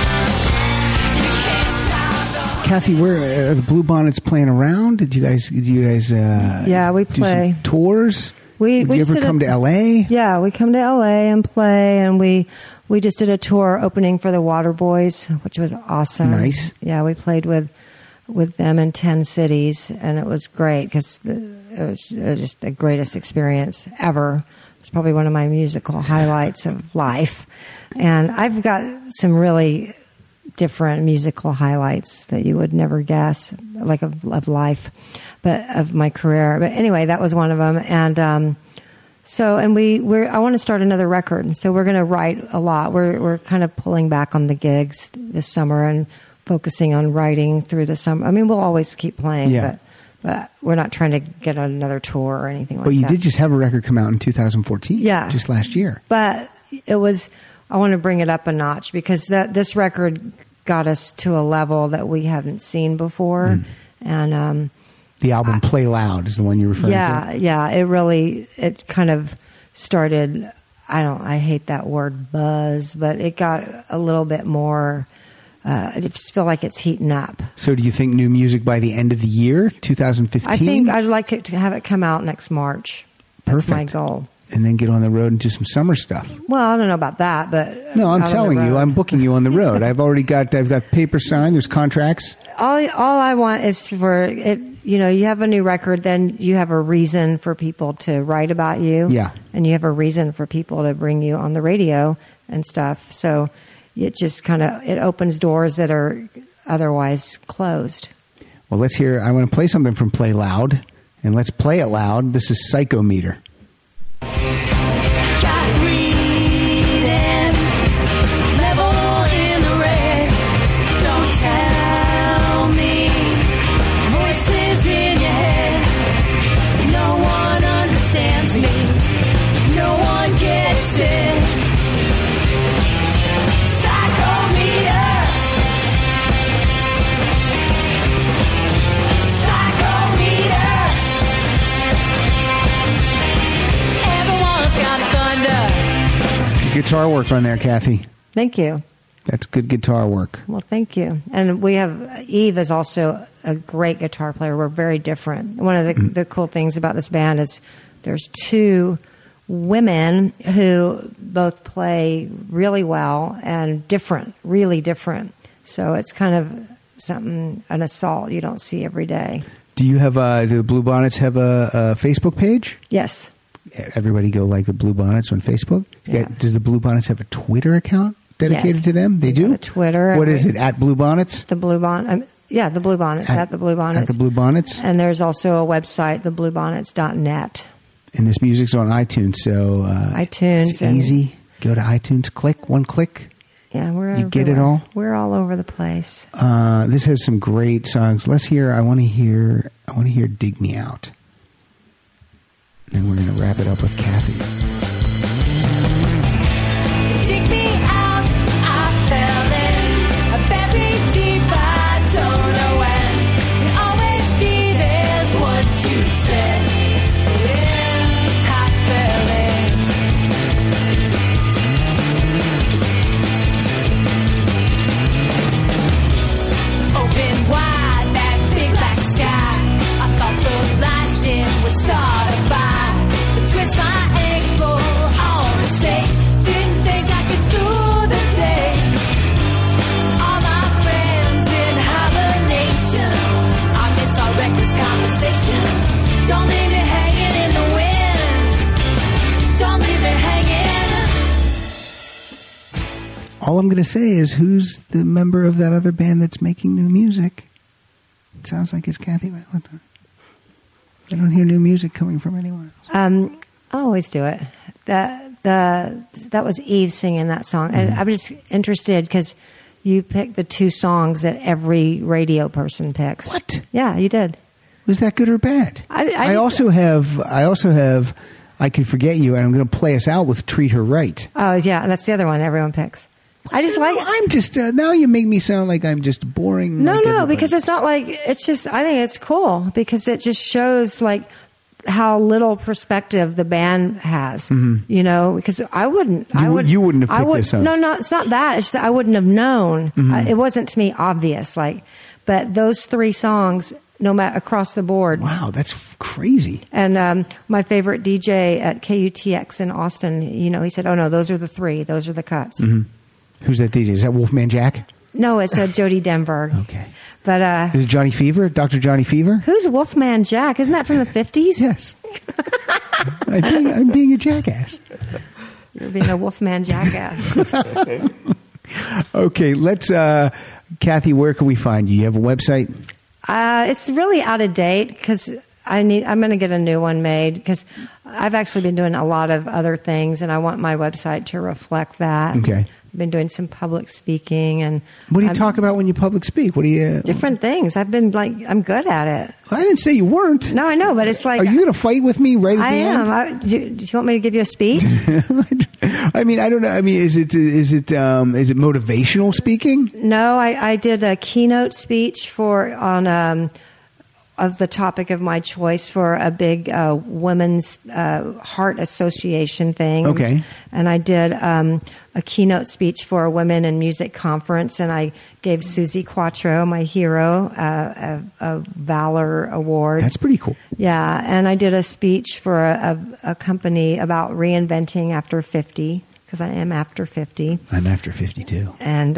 Kathy, where are the Blue Bonnets playing around? Did you guys? Yeah, we do play some tours. We Did you ever come to LA? Yeah, we come to LA and play, and we just did a tour opening for the Waterboys, which was awesome. Nice. Yeah, we played with them in 10 cities, and it was great because it was just the greatest experience ever. It was probably one of my musical highlights of life, and I've got some really different musical highlights that you would never guess, like of life, but of my career. But anyway, that was one of them. And I want to start another record. So we're going to write a lot. We're kind of pulling back on the gigs this summer and focusing on writing through the summer. I mean, we'll always keep playing, but we're not trying to get on another tour or anything like that. But you did just have a record come out in 2014. Yeah. Just last year. But I want to bring it up a notch because this record got us to a level that we haven't seen before. And the album Play Loud is the one you're referring to? Yeah. It kind of started, I hate that word buzz, but it got a little bit more, I just feel like it's heating up. So do you think new music by the end of the year, 2015? I think I'd like it to have it come out next March. That's my Perfect. goal. And then get on the road and do some summer stuff. Well, I don't know about that, but No, I'm out on the telling you, road. I'm booking you on the road. I've got paper signed. There's contracts. All I want is for it. You have a new record, then you have a reason for people to write about you. Yeah. And you have a reason for people to bring you on the radio and stuff. So it just it opens doors that are otherwise closed. Well, let's hear. I want to play something from Play Loud, and let's play it loud. This is Psychometer. Got reading, level guitar work on there, Kathy. Thank you. That's good guitar work. Well, thank you. And we have Eve is also a great guitar player. We're very different. One of the cool things about this band is there's two women who both play really well and different, really different. So it's kind of something, an assault you don't see every day. Do you have do the Blue Bonnets have a Facebook page? Yes. Everybody go like the Blue Bonnets on Facebook. Yeah. Does the Blue Bonnets have a Twitter account dedicated Yes. to them? They do. got a Twitter. What is it? At Blue Bonnets? The Blue Bonnet. Yeah, the Blue Bonnets. At the Blue Bonnets. At the Blue Bonnets. And there's also a website, thebluebonnets.net. And this music's on iTunes, so iTunes it's and- easy. Go to iTunes, click one click. Yeah, we're You get it everywhere. all? We're all over the place. This has some great songs. Let's hear. I want to hear. "Dig Me Out." Then we're going to wrap it up with Kathy. Dig me out, I fell in a very deep, I don't know when. You'll always be there's what you said. Yeah, I fell in. Open wide, that big black sky. I thought the lightning would start a fire. But twist my ankle on a stake. Didn't think I could do the day. All my friends in hibernation. I miss our reckless conversation. Don't leave me hanging in the wind. Don't leave me hanging. All I'm going to say is, who's the member of that other band that's making new music? It sounds like it's Kathy Valentine. I don't hear new music coming from anyone else. I always do it. That was Eve singing that song. And I'm just interested because you picked the two songs that every radio person picks. What? Yeah, you did. Was that good or bad? I also have I Can Forget You, and I'm going to play us out with Treat Her Right. Oh, yeah, that's the other one everyone picks. I just like it. I'm just now you make me sound like I'm just boring. No, like no, everybody. because it's not like it's just. I think it's cool because it just shows like how little perspective the band has. You know, because I wouldn't. You wouldn't have picked this song. No, it's not that. It's just I wouldn't have known. It wasn't to me obvious. Like, but those three songs, no matter across the board. Wow, that's crazy. And my favorite DJ at KUTX in Austin, you know, he said, "Oh no, those are the three. Those are the cuts." Who's that DJ? Is that Wolfman Jack? No, it's Jody Denver. Okay. But Is it Johnny Fever? Dr. Johnny Fever? who's Wolfman Jack? Isn't that from the 50s? Yes. I'm being a jackass. You're being a Wolfman jackass. Okay, let's. Kathy, where can we find you? You have a website? It's really out of date because I'm going to get a new one made because I've actually been doing a lot of other things and I want my website to reflect that. Okay. I've been doing some public speaking and What do you talk about when you public speak? What do you? different things. I've been like, I'm good at it. I didn't say you weren't. No, I know, but it's like Are you going to fight with me right at I the am. end? Do you want me to give you a speech? I mean, I don't know. I mean, is it motivational speaking? No, I did a keynote speech of the topic of my choice for a big women's heart association thing. Okay. And I did a keynote speech for a women in music conference, and I gave Susie Quattro, my hero, a Valor Award. That's pretty cool. Yeah, and I did a speech for a company about reinventing after 50, because I am after 50. I'm after 52. And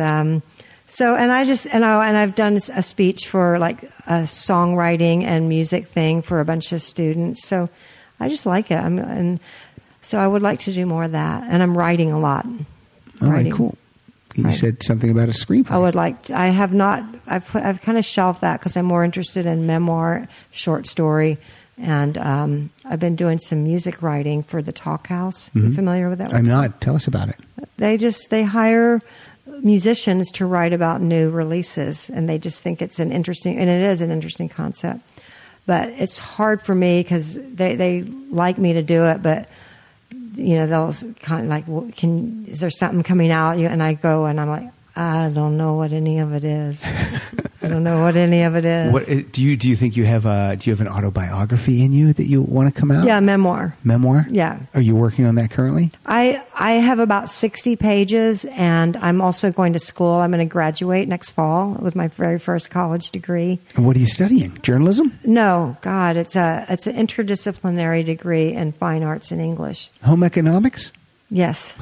I've done a speech for like a songwriting and music thing for a bunch of students. So I just like it. And so I would like to do more of that. And I'm writing a lot. All right, cool. You Right. said something about a screenplay. I would like. I have not. I've kind of shelved that because I'm more interested in memoir, short story, and I've been doing some music writing for the Talk House. You familiar with that? I'm website? not. Tell us about it. They hire musicians to write about new releases, and they just think it's an interesting, and it is an interesting concept. But it's hard for me because they like me to do it, but you know they'll kind of like, well, is there something coming out? And I go and I'm like, I don't know what any of it is. I don't know what any of it is. What do you think you have? Do you have an autobiography in you that you want to come out? Yeah, memoir. Memoir. Yeah. Are you working on that currently? I have about 60 pages, and I'm also going to school. I'm going to graduate next fall with my very first college degree. And what are you studying? Journalism? No, God, it's an interdisciplinary degree in fine arts and English. Home economics? Yes.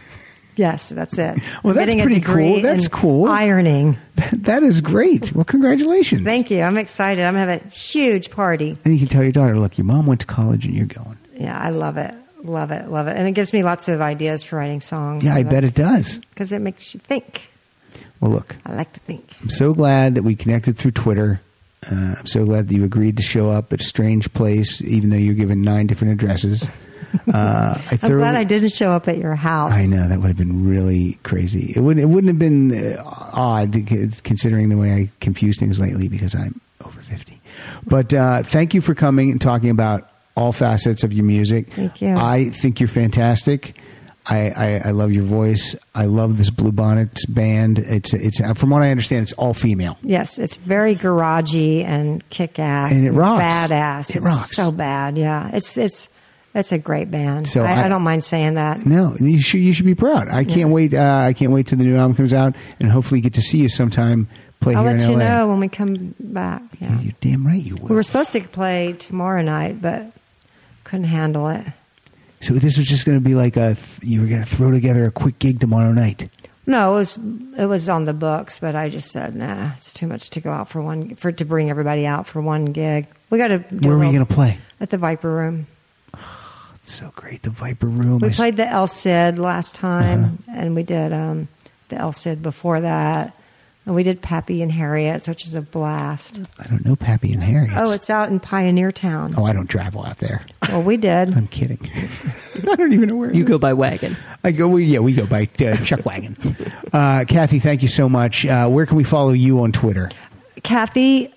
Yes, that's it. Well, I'm that's getting a pretty degree cool. That's in cool. Ironing. That is great. Well, congratulations. Thank you. I'm excited. I'm going to have a huge party. And you can tell your daughter, look, your mom went to college and you're going. Yeah, I love it. Love it. Love it. And it gives me lots of ideas for writing songs. Yeah, I bet it does. Because it makes you think. Well, look. I like to think. I'm so glad that we connected through Twitter. I'm so glad that you agreed to show up at a strange place, even though you're given 9 different addresses. I'm glad I didn't show up at your house. I know, that would have been really crazy. It wouldn't have been odd considering the way I confuse things lately because I'm over 50. But thank you for coming and talking about all facets of your music. Thank you. I think you're fantastic. I love your voice. I love this Blue Bonnets band. It's from what I understand, it's all female. Yes, it's very garagey and kick-ass And it rocks. badass. It rocks. So bad. Yeah, it's a great band. So I don't mind saying that. No, you should be proud. I can't wait. I can't wait till the new album comes out, and hopefully get to see you sometime. Play I'll here let in you LA. know when we come back. Yeah. You're damn right you will. We were supposed to play tomorrow night, but couldn't handle it. So this was just going to be like you were going to throw together a quick gig tomorrow night. No, it was on the books, but I just said, nah, it's too much to go out to bring everybody out for one gig. We got to. Where are we going to play? At the Viper Room. It's so great, the Viper Room. We played the El Cid last time, and we did the El Cid before that. And we did Pappy and Harriet's, which is a blast. I don't know Pappy and Harriet's. Oh, it's out in Pioneer Town. Oh, I don't travel out there. Well, we did. I'm kidding. I don't even know where You go by wagon. we go by Chuck Wagon. Kathy, thank you so much. Where can we follow you on Twitter? Kathy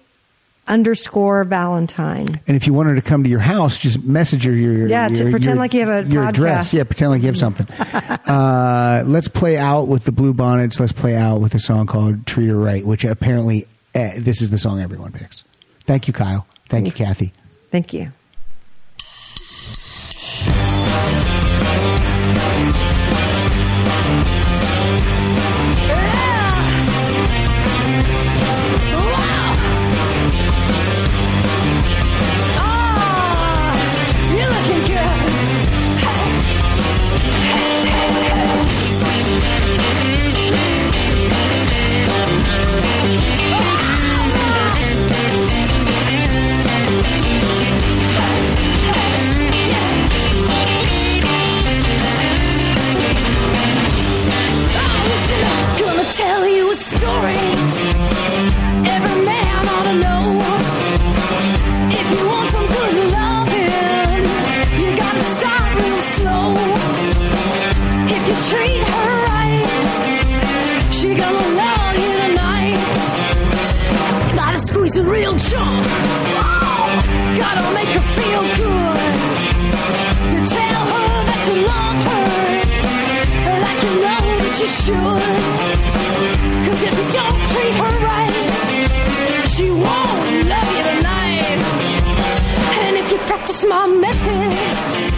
_Valentine. And if you want her to come to your house, just message her pretend like you have a your podcast. address. Yeah, pretend like you have something. Let's play out with the Blue Bonnets. Let's play out with a song called Treat Her Right, which apparently this is the song everyone picks. Thank you, Kyle. Thank you, Kathy. Thank you. Tell you a story every man ought to know. If you want some good loving, you gotta start real slow. If you treat her right, she gonna love you tonight. Gotta squeeze a real chunk. Oh, gotta make her feel good. You tell her that you love her like you know that you should. 'Cause if you don't treat her right, she won't love you tonight. And if you practice my method,